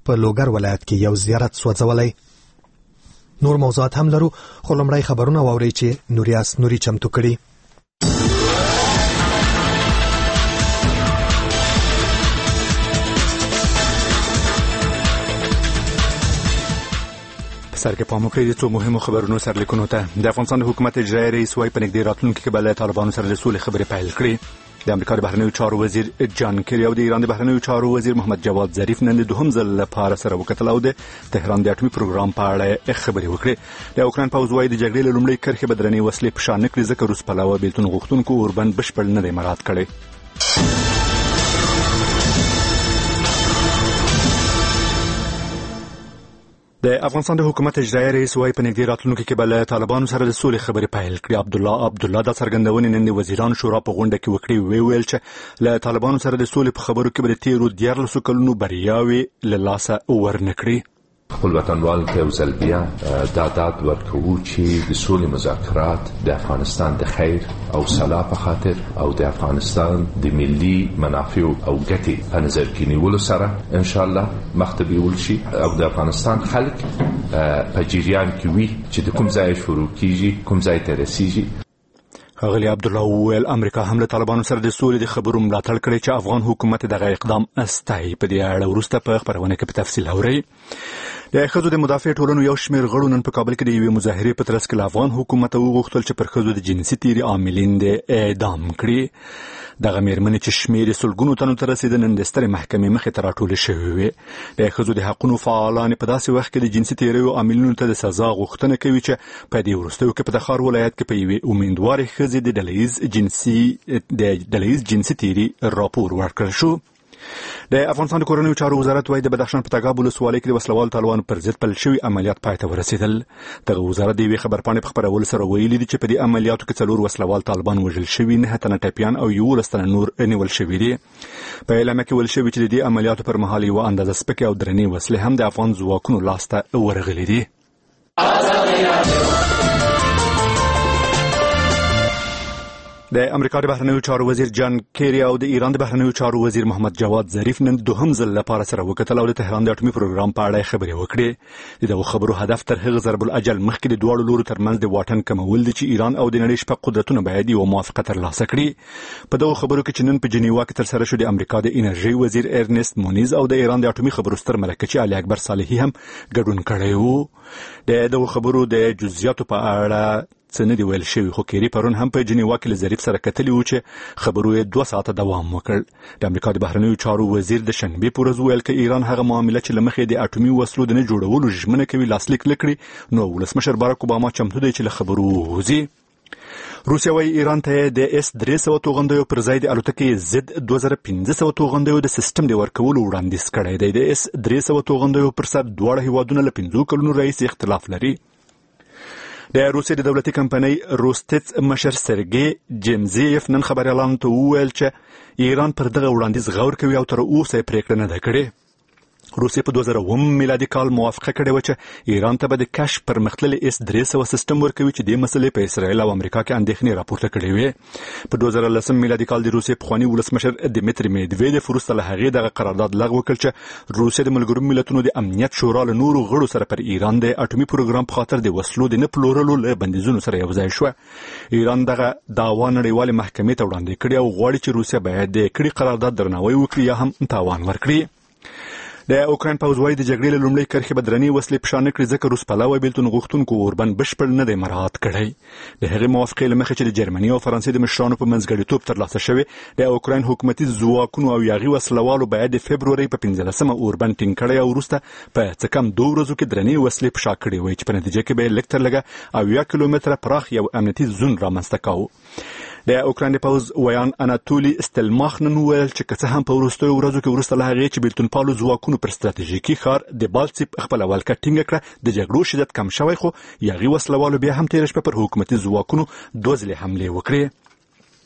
په لوګر ولایت کې یو زیارت سوځولی. نور موضوعات هم لرو، خو لومړی خبرونه واورئ چې نوریاس نوري چمتو کړي. سر کې پام وکړئ د څو مهمو خبرونو سرلیکونو ته. د افغانستان د حکومت اجرایي رئیس وايي په نږدې راتلونکي کې به له طالبانو سره د سولې خبرې پیل کړي. د امریکا د بهرنیو چارو وزیر جان کیری او د ایران د بهرنیو چارو وزیر محمد جواد ظریف نن د دوهم ځل لپاره سره وکتل او د تهران د اټومي پروګرام په اړه خبرې وکړې. د اوکراین پوځ وايي د جګړې له لومړۍ کرښې به درنې وسلې په شا نه کړي ځکه روس پلوه بېلتون غوښتونکو اوربند بشپړ نه دی مراعات کړی. د افغانستان د حکومت اجرایي رئیس وايي په نږدې راتلونکي کې به له طالبانو سره د سولې خبرې پیل کړي. عبدالله دا څرګندونې نن د وزیرانو شورا په غونډه کې وکړې. ویل چې له طالبانو سره د سولې په خبرو کې به د تیرو 14 کلونو بریاوې له لاسه ورنکړي. خپل وطنوال ته یو ځل بیا دا داد ورکوو چې د سولې مذاکرات د افغانستان د خیر او صلاح په خاطر او د افغانستان د ملي منافع او ګټې په نظر کې نیولو سره ان شاء الله مخته بیول شي او د افغانستان خلک په جریان کې وي چې د کوم ځای شروع کیږي کوم ځای ته رسیږي. ښاغلي عبدالله وویل امریکا هم له طالبانو سره د سولې د خبرو ملاتړ کړی چې افغان حکومت دغه اقدام ستایي. په دې اړه وروسته په خبرونه کې په تفصیل اورئ. د ښځو د مدافع ټولنو یو شمېر غړو نن په کابل کې د یوې مظاهرې په ترڅ کې له افغان حکومت وغوښتل چې پر ښځو د جنسي تیري عاملین دې اعدام کړي. دغه مېرمنې چې شمېر یې سلګونو تنو ته رسېده نن د سترې محکمې مخې ته راټولې شوې وې. د ښځو د حقونو فعالان په داسې وخت کې د جنسي تیریو عاملینو ته د سزا غوښتنه کوي چې په دې وروستیو کې په تخار ولایت کې په یوې امیندوارې ښځې د ډلهییز جنسي تیري راپور ورکړل شو. د افغانستان د کورنیو چارو وزارت وايي د بدخشان په تګاب ولسوالۍ کې د وسلوالو طالبانو پر ضد پیل شوي عملیات پای ته ورسېدل. دغه وزارت د یوې خبرپاڼې په خپرولو سره ویلي دي چې په دې عملیاتو کې 4 وسلوال طالبان وژل شوي، 9 تنه ټپیان او 11 تنه نور نیول شوي دي. په اعلامیه کې ویل شوي چې د دې عملیاتو پر مهال یوه اندازه سپکې او درنې وسلې هم د افغان ځواکونو لاسته ورغلي دي. د امریکا د بهرنیو چارو وزیر جان کیری او د ایران د بهرنیو چارو وزیر محمد جواد ظریف نن دوهم ځل لپاره سره وکتل او د تهران د اټومي پروګرام په اړه خبرې وکړې. دغه خبرو هدف تر هغه ضرب الاجل مخکې د دواړو لورو ترمنځ د واټن کمول دي چې ایران او د نړۍ شپږ قدرتونه باید یو موافقه ترلاسه کړي. په دغه خبرو کې چې نن په جنیوا کې ترسره شو د امریکا د انرژي وزیر ارنست مونیز او د ایران د اټومي خبرو ستر ملکچي علي اکبر صالحي هم ګډون کړی وو. دغه خبرو د جزئیاتو په اړه څه نه دی ویل شوي، خو کیری پرون هم په جنیوا کې له ظریف سره کتلي وو چې خبرو یې 2 ساعته دوام وکړ. د امریکا د بهرنیو چارو وزیر د شنبې په ورځ ویل چې ایران هغه معامله چې له مخې د اټومي وسلو د نه جوړولو ژمنه کوي لاسلیک کړي، نو ولسمشر باراک اوباما چمتو دی چې له خبرو ووځي. روسیا وايي ایران ته د S-300 توغندیو پر ځای د الوتکې Z-2500 توغندیو د سیستم د ورکولو وړاندیز کړی دی. د S-300 توغندیو پر سر دواړه هیوادونه له 5 کلونو راهیسې اختلاف لري. د روسیې د دولتي کمپنۍ روستیټس مشر سرګي جیمزیف نن خبريالانو ته وویل چې ایران پر دغه وړاندیز غور کوي او تر اوسه پریکړه نه ده کړې. روسیې په 2009 میلادي کال موافقه کړې و چې ایران ته به د کشف پرمختللي S-300 سیستم ورکوي چې د مسلې په اسرائیل او امریکا کې اندېښنې راپورته کړې وې. په 2010 میلادي کال د روسیې پخواني ولسمشر دمیتری میدویدف وروسته له هغې دغه قرارداد لغوه کړ چې روسیې د ملګرو ملتونو د امنیت شورا له نورو غړو سره پر ایران د اټومي پروګرام په خاطر د وسلو د نه پلورلو له بندیزونو سره یوځای شوه. ایران دغه دعوا نړیوالې محکمې ته وړاندې کړې او غواړي چې روسیه باید د کړي قرارداد درناوی وکړي یا هم تاوان ورکړي. د اوکراین پوځ وايي د جګړې له لومړۍ کرښې به درنې وسلې په شا نه کړي ځکه روس پلوه بېلتون غوښتونکو اوربند بشپړ نه دی مراعات کړی. د هغې موافقې له مخې چې د جرمني او فرانسې د مشرانو په منځګړیتوب ترلاسه شوې، د اوکراین حکومتي ځواکونو او یاغي وسلوالو باید د فبرورۍ په 15مه اوربند ټینګ کړی او وروسته په څه کم 2 ورځو کې درنې وسلې په شا کړې وای چې په نتیجه کې به لږ تر لږه 80 کیلومتره پراخ یو امنیتي زون رامنځته کاوه. د اوکراین د پوځ ویان اناتولي استلماخ نن ویل چې که څه هم په وروستیو ورځو کې وروسته له هغې چې بېلتونپالو ځواکونو پر ستراتیژیکي ښار د بالتسیپ خپله ولکه ټینګه کړه د جګړو شدت کم شوی، خو یاغي وسلوالو بیا هم تېره شپه پر حکومتي ځواکونو 2 ځلې حملې وکړې.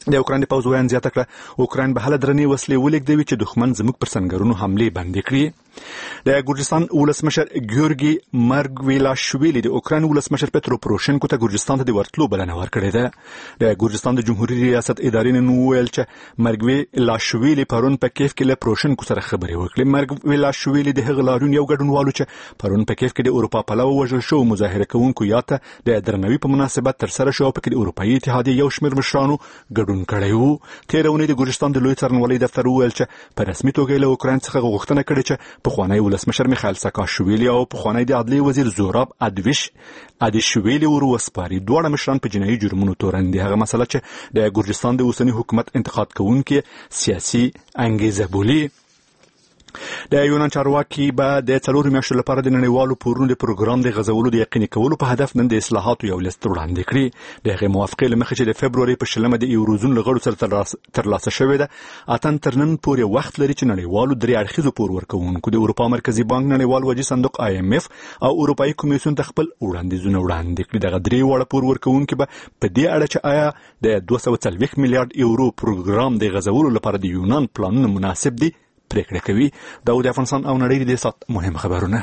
د اوکراین پوځ ویان زیاته کړه اوکراین به هله درنې وسلې ولېږدوي چې دښمن زموږ پر سنګرونو حملې بندې کړي. د ګورجستان ولسمشر ګیورګي مرګویلاشویلي د اوکراین ولسمشر پترو پروشنکو ته ګورجستان ته د ورتلو بلنه ورکړې ده. د ګورجستان د جمهوریت ریاست ادارې نن وویل چې مرګویلاشویلي پرون په کیف کې له پروشنکو سره خبرې وکړې. مرګویلاشویلي د هغه لاریون یو ګډونوالو چې پرون په کیف کې د اروپا پلوه وژل شو مظاهره کوونکو یاته د درناوي په مناسبت ترسره شو په کې د اروپایي اتحادیې یو شمېر مشرانو ګډون کړی وو. تېره اونۍ د ګورجستان د لوی څارنوالۍ دفتر وویل چې په رسمي توګه له اوکراین څخه غوښتنه کړې چې پخوانی ولسمشر میخایل ساکاشویلي او پخوانی د عدلیې وزیر زوراب ادیشویلي ور وسپاري. دواړه مشران په جنایي جرمونو تورن دي. هغه مسله چې د ګورجستان د اوسني حکومت انتقاد کوونکي سیاسي انګیزه بولي. د یونان چارواکي به د 4 میاشتو لپاره د نړیوالو پورونو د پروګرام د غځولو د یقیني کولو په هدف نن د اصلاحاتو یو لیست وړاندې کړی. د هغې موافقې له مخې چې د فبروري په 20 د یوروزون له غړو سره ترلاسه شوې ده اتن تر نن پورې وخت لري چې نړیوالو درې اړخیزو پور ورکوونکو د اروپا مرکزي بانک، نړیوال وجې صندوق IMF او اروپایي کمیسیون ته خپل وړاندیزونه وړاندې کړي. دغه درې واړه پور ورکوونکي به په دې اړه چې آیا د 240 میلیارډ یورو پروګرام د غځولو لپاره د یونان پلانونه مناسب دي پریکړه کوي. دا د افغانستان او نړۍ د سات مهم خبرونه.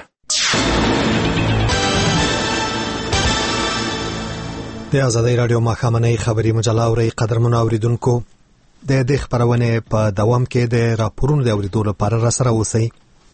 د آزادۍ رادیو ماښامنۍ خبري مجله اورئ. قدرمنو اوریدونکو د دې خبرونې په دوام کې د راپورونو د اوریدو لپاره راسره اوسئ.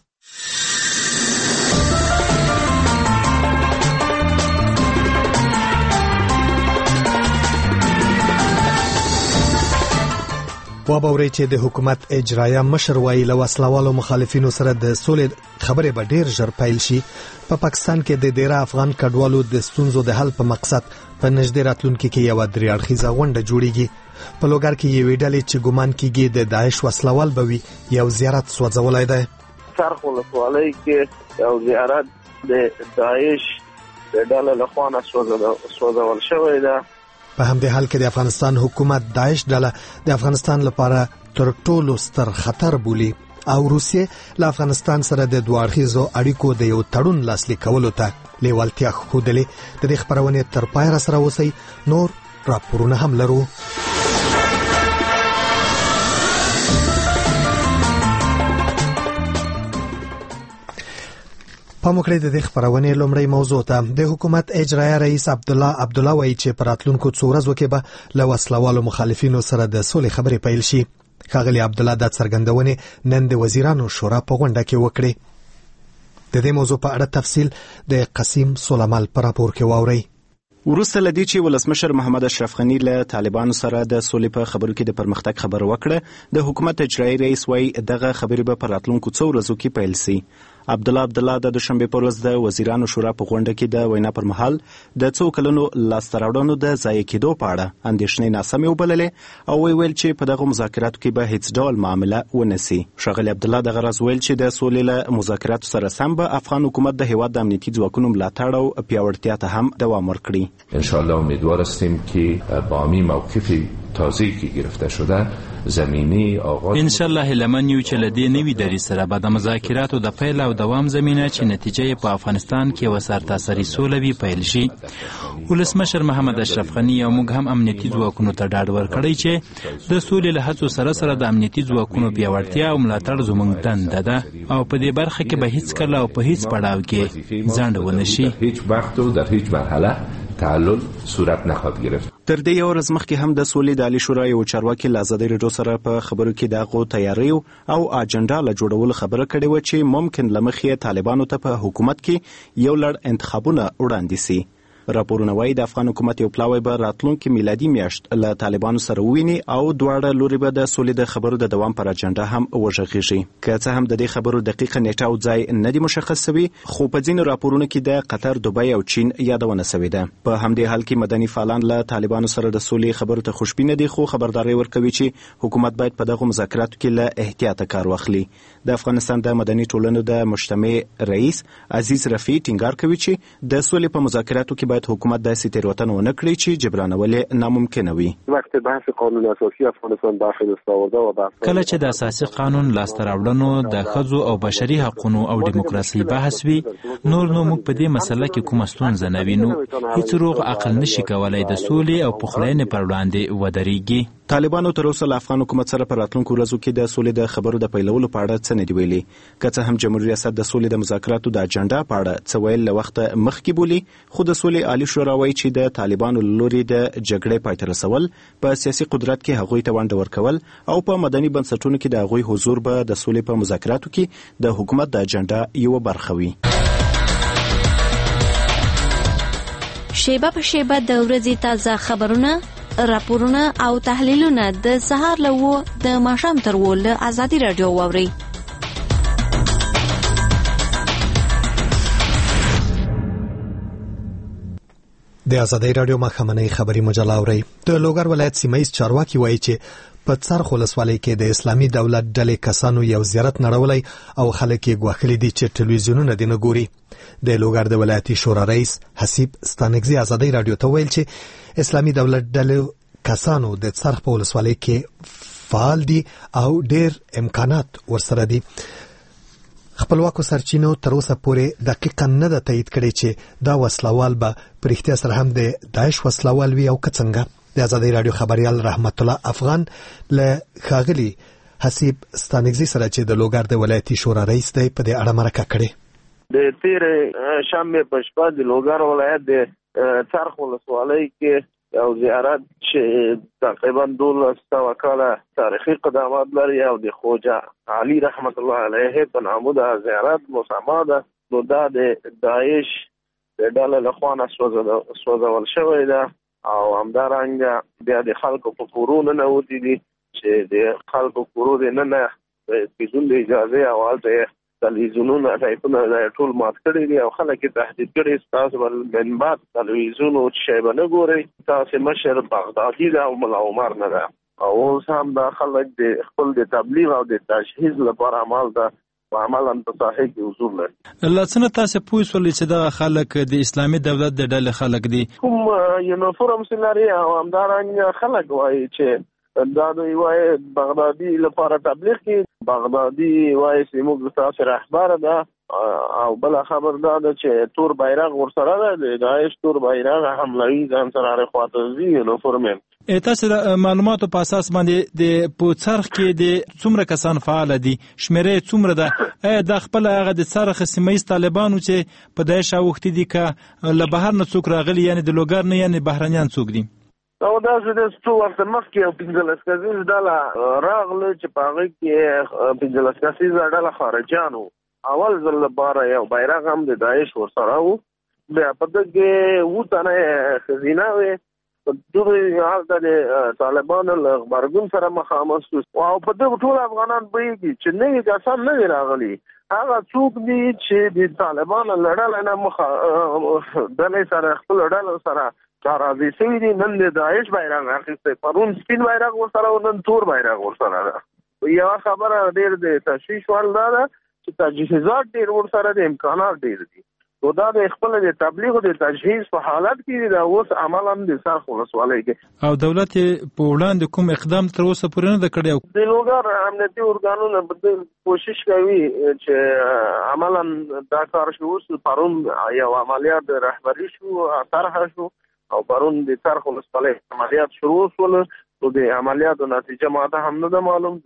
وابورئ چې د حکومت اجرایه مشر وایي له وسلوالو مخالفینو سره د سولې خبرې به ډیر ژر پیل شي. په پاکستان کې د ډیره افغان کډوالو د ستونزو د حل په مقصد په نږدې راتلونکي کې یو درې اړخیزه غونډه جوړیږي. په لوګر کې یوې ډلې چې ګمان کیږي د داعش وسلوال به وي یو زیارت سوځولی دی. څرخ ولسوالۍ کې یو زیارت د داعش د ډلې لخوا نه سوځول شوی ده. په همدې حال کې د افغانستان حکومت داعش ډله د افغانستان لپاره تر ټولو ستر خطر بولي او روسیې له افغانستان سره د دوه اړخیزو اړیکو د یو تړون لاسلیک کولو ته لیوالتیا ښودلې. د دې خبرونې تر پای سره اوسئ. نور راپورونه هم لرو. پاموکړئ د دې خبرونې لومړی موضوع ته. د حکومت اجرایه رئیس عبدالله وایي چې پر راتلونکو څو ورځو کې به له وسلوالو مخالفینو سره د سولې خبرې پیل شي. ښاغلي عبدالله دا څرګندونې نن د وزیرانو شورا په غونډه کې وکړې. د دې موضوع په اړه تفصیل د قسیم سلیمال په راپور کې واورئ. وروسته لدی چې ولسمشر محمد اشرف غنی له طالبانو سره د سولې په خبرو کې د پرمختګ خبر وکړه، د حکومت اجرایي رئیس وايي دغه خبرې به په راتلونکو څو ورځو کې پیل شي. عبدالله د دوشنبه په ورځ د وزیرانو شورا په غونډه کې د وینا پر مهال د څو کلونو لاسته راوړنو د ضایع کېدو په اړه اندېښنې ناسمې وبللې او ویل چې په دغه مذاکراتو کې به هیڅ ډول معامله ونسي. ښاغلي عبدالله دغه راز ویل چې د سولې له مذاکراتو سره سم به افغان حکومت د هیواد د امنیتي ځواکونو ملاتړ او پیاوړتیا ته هم دوام ورکړي. ان شاء الله امیدوار هستیم که با می موقفی تازه‌ای که گرفته شده زمینه آغاز ان شاء الله لمن یو چې لدی نوی دری سره به د مذاکراتو د پیل او دوام زمینه چې نتیجه په افغانستان کې وسارتاسري سولوي پیل شي. ولسمشر محمد اشرف غنی او موږ هم امنیتي ځواکونو ته ډاډ ورکړی چې د سولې له هڅو سره د امنیتي ځواکونو پیاوړتیا او ملاتړ زموږ دنده ده او په دې برخه کې به هیڅ کله او په هیڅ پړاو کې ځنډ ونشي. هیڅ وخت او در هیڅ مرحله تعلل صورت نخواهد گرفت. تر دې یو ورځ مخکې هم د سولې د عالی شورا یو چارواکي له آزادۍ راډیو سره په خبرو کې د هغو تیاری او اجنډا له جوړولو خبره کړې وه چې ممکن له مخې طالبانو ته په حکومت کې یو لړ انتخابونه وړاندې سي. راپورونه وایي د افغان حکومت یو پلاوی به راتلونکي میلادي میاشت له طالبانو سره وویني او دواړه لوري به د سولې د خبرو د دوام پر اجنډا هم وغږیږي. که څه هم د دې خبرو دقیقه نیټه او ځای نه دی مشخص شوی، خو په ځینو راپورونو کې د قطر، دوبۍ او چین یادونه شوې ده. په همدې حال کې مدني فعالان له طالبانو سره د سولې خبرو ته خوشبینه دي، خو خبرداري ورکوي چې حکومت باید په دغه مذاکراتو کې له احتیاط کار واخلي. د افغانستان د مدني ټولنو د مجتمع رئیس عزیز رفیع ټینګار کوي چې د سولې په مذاکراتو کې باید حکومت داسې تیروتنه ونه کړي چې جبرانول ناممکنه وي. وقت بحث قانون اساسی افغانستان داخل استاورده و بحث کله چې د اساسي قانون لاسته راوړنو د ښځو او بشري حقوقو او دیموکراسي بحث وي، نور نو موږ په دې مسله کې کومه ستونزه نه وینو. هیڅ روغ عقل نشي کولای د سولې او پخلاینې پر وړاندې ودرېږي. طالبانو تر اوسه له افغان حکومت سره په راتلونکو ورځو کې د سولې د خبرو د پیلولو په اړه څه نه دی ویلي. که څه هم جمهوریت ریاست د سولې د مذاکراتو د اجنډا په اړه څه ویل له وخته مخکې بولي، خو د سولې عالی شورا وایي چې د طالبانو له لوري د جګړې پای ته رسول، په سیاسي قدرت کې هغوی ته ونډه ورکول او په مدني بنسټونو کې د هغوی حضور به د سولې په مذاکراتو کې د حکومت د اجنډا یوه برخه وي. شیبه په شیبه د ورځې تازه خبرونه، راپورونه او تحلیلونه د سهار له 9 د ماښام تر 10 له ازادي رادیو واوري. د ازادي رادیو مخامنۍ خبري مجله اوري. د لوګر ولایت سیمایي چارواکي وایي چې په څرخ ولسوالۍ کې د اسلامي دولت ډلې کسانو یو زیارت نړولای او خلک یې غوښلي دي چې ټلویزیونونه دې نه ګوري. د لوګر د ولایتي شورا رئیس حسیب ستانګزي ازادي رادیو ته ویل چې اسلامي دولت ډلې کسانو د څرخ په ولسوالۍ کې فعال دي او ډېر امکانات ورسره دي. خپلواکو سرچینو تر اوسه پورې دقیقاً نه ده تایید کړې چې دا وسلوال به په رښتیا سره هم د داعش وسلوال وي او که څنګه. د ازادي رادیو خبريال رحمت الله افغان له ښاغلي حسیب ستانګزي سره چې د لوګر د ولایتي شورا رئیس دی په دې اړه مرکه کړې. د تیر شنبه په شپه د لوګر ولایت د څرخ ولسوالۍ کې یو زیارت چې تقریبا 12 کاله تاریخي قدامت لري او د خوجه علي رحمت الله علیه په نامه د زیارت مسما ده، نو دا د داعش د ډلې لخوا سوځول شوی ده او همدارنګه بیا د خلکو په کورونو نه وتی دي چې د خلکو کورونو نه بدون د اجازه او د تلویزیونونو ټایپونه ټول مات کړی دي او خلک تهدید کړي تاسو ول من بعد تلویزیون او شی باندې ګوري، تاسو مشر بغدادي دا او ملا عمر نه ده او هم دا خلک د خپل د تبلیغ او د تشهیز لپاره عمل ده عملاً په صحیح کې حضور لري. لڅنه تاسو پوه شولئ چې دا خلک د اسلامي دولت د ډلې خلک دي کوم یونیفورم سلاري او همدارنګه خلک وایي چې دا دوی وایي بغدادي لپاره تبلیغ کې، بغدادي وایي چې موږ تاسو رهبر ده او بل خبر ده چې تور بیرغ ورسره ده، د داعش تور بیرغ حملوي ځان سره خواطزي یونیفورم. تاسو معلوماتو په اساس باندې د پوڅرخ کې د څومره کسان فعال دي، شمیرې څومره ده؟ د خپل هغه د څرخ سیمایي طالبانو چې په داعش اوختي دي که له بهر نه څوک راغلي، یعنی د لوګر نه یعنی بهرنیان څوک دي؟ او دا چې د څو وخت مخکې یو 15 کسیز ډله راغله چې په هغه کې 15 کسیز ډله خارجیانو اول ځل لپاره یو بیرغ هم د داعش ورسره وو، بیا په دغه وتنه خزینه وي دوی حالت د طالبانو له غبرګون سره مخامخ شو او په دغه ټول افغانان بېږي چې نه کسان نه راغلي، هغه څوک دي چې د طالبانو لړل نه مخ د سره خپل لړل سره راځي سوي دي. نن د داعش بیرغ اخیسته، پرون سپین بیرغ ورسره او نن تور بیرغ ورسره ده. یو خبره ډېر د تشویش وړ ده چې تجهیزات ډېر ورسره دي، امکانات ډېر دي، نو دا د خپل د تبلیغ او د تجهیز په حالت کې دا اوس عملاً د څرخ ولسوالۍ کې او دولت په وړاندې کوم اقدام تر اوسه پورې نه ده کړی. د لوګر امنیتي ارګانونو بدل کوشش کوي چې عملاً دا کار شو. پرون یو عملیات رهبری شو، طرح شو او پرون د څرخ ولسوالۍ عملیات شروع شول، نو د عملیاتو نتیجه ماته هم نه ده معلوم.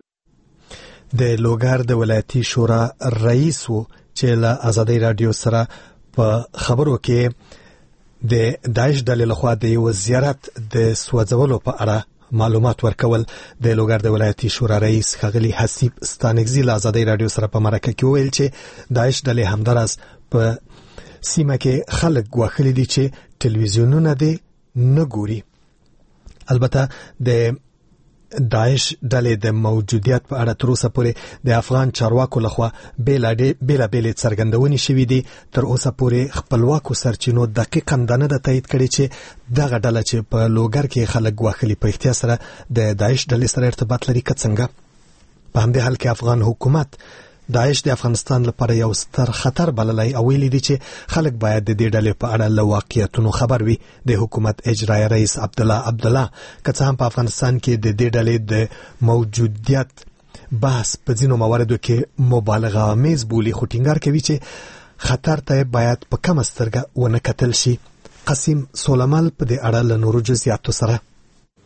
د لوګر د ولایتي شورا رئیس و چې له ازادي رادیو سره په خبرو کې د داعش ډلې لخوا د یو زیارت د سوځولو په اړه معلومات ورکول. د لوګر د ولایتي شورا رئیس ښاغلي حسیب ستانګزي له ازادي رادیو سره په مرکه کې ویل چې داعش ډلې همداراز په سیمه کې خلک غوښلي دي چې ټلویزیونونه دې نه ګوري. البته د داعش ډلې د موجودیت په اړه تر اوسه پورې د افغان چارواکو لخوا بیلابېلې څرګندونې شوې دي. تر اوسه پورې خپلواکو سرچینو دقیقاً دا نه ده تایید کړې چې دغه ډله چې په لوګر کې خلک غوښلي په احتیا سره د داعش ډلې سره ارتباط لري که څنګه. په همدې حال کې افغان حکومت داعش د افغانستان لپاره یو ستر خطر بللی او ویلي دي چې خلک باید د دې ډلې په اړه له واقعیتونو خبر وي. د حکومت اجرایه رئیس عبدالله که څه هم په افغانستان کې د دې ډلې د موجودیت بحث په ځینو مواردو کې مبالغه آمیز بولي، خو ټینګار کوي چې خطر ته باید په کمه سترګه ونه کتل شي. قاسم سولمال په دې اړه له نورو جزئیاتو سره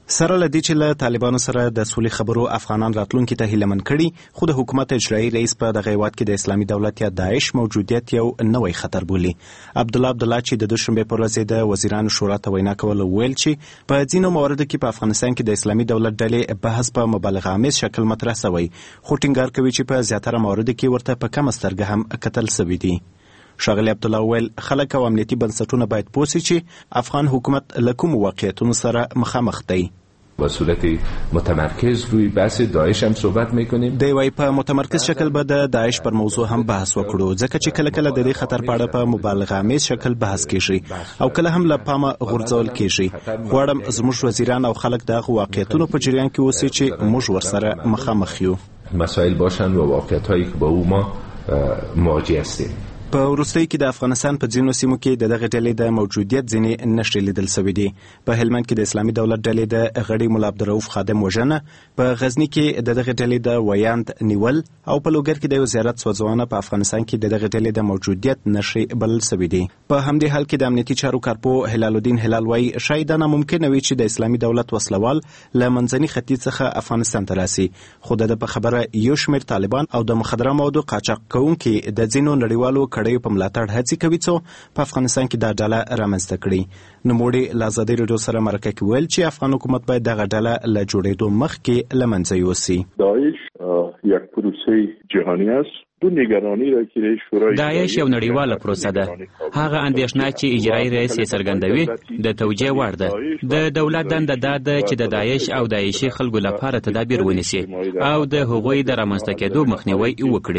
سره لدی چې له طالبانو سره د سولې خبرو افغانان راتلونکي ته هیله من کړي خو د حکومت اجرایي رئیس په دغه هیواد کې د اسلامي دولت یا داعش موجودیت یو نوی خطر بولي. عبدالله چې د دوشنبه پر ورځ د وزیرانو شورا ته وینا کوله ویل چې په ځینو مواردو کې په افغانستان کې د اسلامي دولت ډلې بحث په مبالغه آمیز شکل مطرح شوی خو ټینګار کوي چې په زیاتره مواردو کې ورته په کم سترګه هم کتل شوی دی. ښاغلی عبدالله ویل خلک او امنیتي بنسټونه باید پوه شي چې افغان حکومت له کومو واقعیتونو سره مخامخ دی. با صورت متمرکز روی بحث داعش هم صحبت میکنیم. دی وای په متمرکز شکل به د داعش پر موضوع هم بحث وکړو ځکه چې کله کله د دې خطر په اړه په مبالغه آمیز شکل بحث کیږي او کله هم له پامه غورځول کیږي. غواړم زموږ وزیران او خلک د واقعیتونو په جریان کې اوسي چې موږ ورسره مخامخ یو. مسائل باشن و واقعیت‌هایی که با او ما مواجه هستیم. په وروستۍ کې د افغانستان په ځینو سیمو کې د دغه ډلې د موجودیت ځینې نښې لیدل شوي دي. په هلمند کې د اسلامي دولت ډلې د غړي ملا عبدالرؤف خادم وژنه، په غزني کې د دغه ډلې د ویاند نیول او په لوګر کې د یو زیارت سوځونه په افغانستان کې د دغه ډلې د موجودیت نښې بلل شوي دي. په همدې حال کې د امنیتي چارو کارپو هلال الدین هلال وایي شاید دا ناممکنه وي چې د اسلامي دولت وسلوال له منځني ختیځ څخه افغانستان ته راسي. خو د په خبره یو شمېر طالبان او د مخدره موادو قاچاق کوونکي د ځینو نړیوالو کړیو په ملاتړ هڅې کوي څو په افغانستان کې دا ډله رامنځته کړي. نوموړي له ازادي راډیو سره مرکه کې ویل چې افغان حکومت باید دغه ډله له جوړېدو مخکې له منځه یوسي. داعش یک پروسه جهانی است. داعش یو نړیواله پروسه ده. هغه اندېښنه چې اجرایي رئیس یې څرګندوي د توجیه وړ ده. د دولت دنده دا ده چې د داعش او داعشي خلکو لپاره تدابیر ونیسي او د هغوی د رامنځته کېدو مخنیوی وکړي.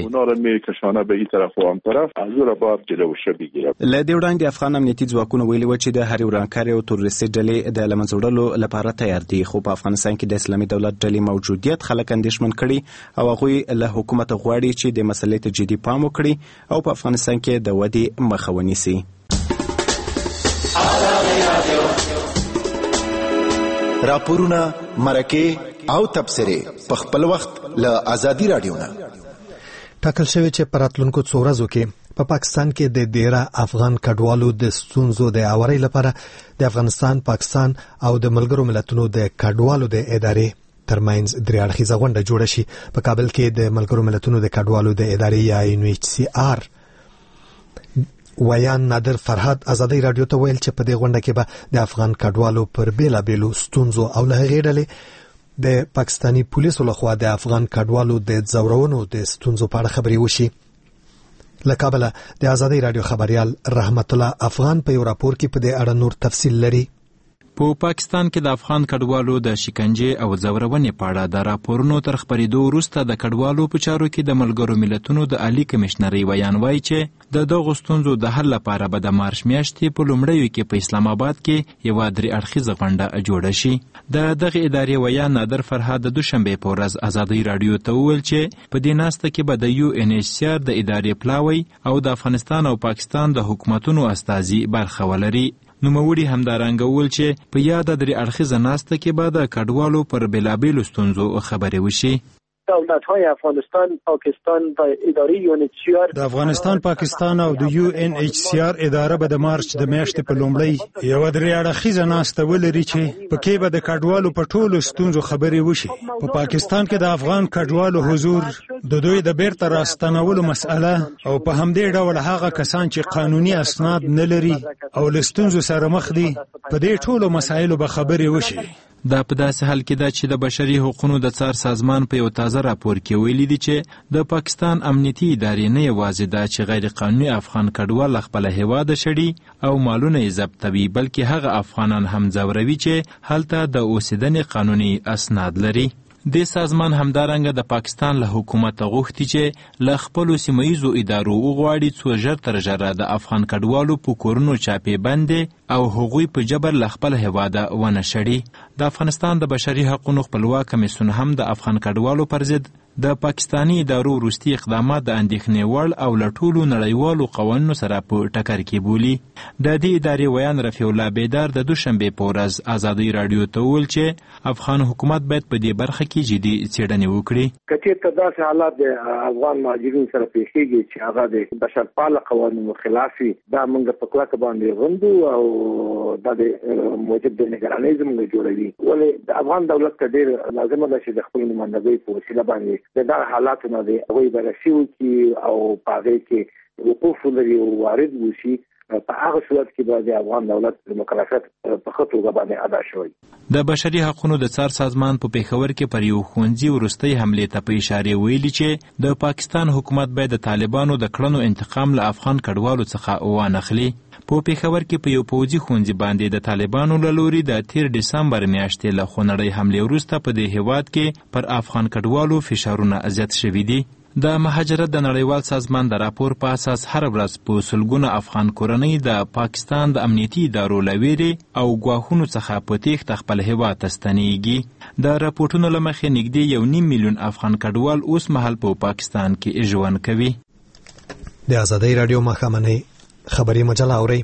له دې وړاندې افغان امنیتي ځواکونه ویلي و چې د هرې ورانکارۍ او تروریستي ډلې د له منځه وړلو لپاره تیار دي. خو په افغانستان کې د اسلامي دولت ډلې موجودیت خلک اندېښمن کړي او هغوی له حکومت غواړي چې د مسلې ته جدي پام وکړي او په افغانستان کې د ودې مخه ونیسي. راپورونه، مرکې او تبصرې په خپل وخت له ازادي راډیو نه. ټاکل شوی چې په راتلونکو څو ورځو کې په پاکستان کې د ډیره افغان کډوالو د ستونزو د اورۍ لپاره د افغانستان، پاکستان او د ملګرو ملتونو د کډوالو د ادارې ترمنځ درې اړخیزه غونډه جوړه شي. په کابل کې د ملګرو ملتونو د کډوالو د ادارې یا UNHCR ویان نادر فرهاد ازادي راډیو ته ویل چې په دې غونډه کې به د افغان کډوالو پر بیلابیلو ستونزو او له هغې ډلې د پاکستاني پولیسو لخوا د افغان کډوالو د ځورونو د ستونزو په اړه خبرې وشي. له کابله د ازادي راډیو خبريال رحمت الله افغان په یو راپور کې په دې اړه نور تفصیل لري. په پاکستان کې د افغان کډوالو د شکنجې او ځورونې په اړه د راپورونو تر خپرېدو وروسته د کډوالو په چارو کې د ملګرو ملتونو د عالی کمشنرۍ ویان وایي چې د دغو ستونزو د حل لپاره به د مارچ میاشتې په لومړیو کې په اسلام آباد کې یوه درې اړخیزه غونډه جوړه شي. د دغې ادارې ویان نادر فرهاد د دوشنبې په ورځ ازادي راډیو ته وویل چې په دې ناسته کې به د UNHCR د ادارې پلاوی او د افغانستان او پاکستان د حکومتونو استازي برخه ولري. نوموړي همدارنګه وویل چې په یاده درې اړخیزه ناسته کې به د کډوالو پر بیلابیلو ستونزو خبرې وشي. دولت‌های افغانستان، پاکستان و اداره UNHCR د افغانستان، پاکستان او د UNHCR اداره به د مارچ د میاشتې په لومړۍ یو درې اړخیزه ناسته ولري چې پکې به د کډوالو په ټولو ستونزو خبرې وشي. په پاکستان کې د افغان کډوالو حضور، د دوی د بیرته راستنولو مسأله او په همدې ډول هغه کسان چې قانوني اسناد نه لري او له ستونزو سره مخ دي، په دې ټولو مسایلو به خبرې وشي. دا په داسې حال کې ده چې د بشري حقوقو د څار سازمان په یو تازه راپور کې ویلي دي چې د پاکستان امنیتي ادارې نه یوازې ده چې غیر قانوني افغان کډوال خپل هیواده شړي او مالونه یې ضبطوي، بلکې هغه افغانان هم ځوروي چې هلته د اوسېدنې قانوني اسناد لري. د سازمان همدارنګه د پاکستان له حکومت غوښتي چې له خپلو سیمه‌ییزو ادارو وغواړي څو ژر تر ژره د افغان کډوالو په کورونو چاپې بندې او هغوی په جبر له خپل هیواده ونه شړي. د افغانستان د بشري حقوقو خپلواک کمیسیون هم د افغان کډوالو پر ضد د پاکستاني ادارو وروستي اقدامات د اندېښنې وړ او له ټولو نړیوالو قوانینو سره په ټکر کې بولي. د دې ادارې ویان رفیع الله بیدار د دوشنبې په ورځ ازادۍ راډیو ته وویل چې افغان حکومت باید په دې برخه کې جدي څېړنې وکړي. که چېرته داسې حالات د افغان مهاجرینو سره پیښیږي چې هغه د بشرپاله قوانینو خلاف وي، دا موږ په کلکه باندې غندو او دا د موجب د نګرانۍ زموږ جوړوي. ولې د افغان دولت ته ډېر لازمه ده چې د خپل نمایندګۍ په وسیله باندې د حالاتو نه دی هغوی بررسي وکړي او په هغې کې وقوف ولري او وارد وشي. په هغه صورت کې به د افغان دولت د مکلفیت په ښه توګه باندې ادا شوی. د بشري حقوقو د څار سازمان په پېښور کې پر یو ښوونځي وروستۍ حملې ته په اشارې ویلي چې د پاکستان حکومت باید د طالبانو د کړنو انتقام له افغان کډوالو څخه وانخلي. په پېښور کې په یو پوځي ښوونځي باندې د طالبانو له لوري د 13 ډسمبر میاشتې له خونړۍ حملې وروسته په دې هېواد کې پر افغان کډوالو فشارونه زیات شوي دي. د مهاجرت د نړیوال سازمان د راپور په اساس هر ورځ په سلګونه افغان کورنۍ د پاکستان د امنیتي ادارو له ویرې او ګواښونو څخه په تېښته خپل هېواد ته ستنېږي. د راپورټونو له مخې نږدې 1.5 میلیون افغان کډوال اوس مهال په پاکستان کې ژوند کوي. د ازادۍ راډیو ماښامنۍ خبري مجله اورئ.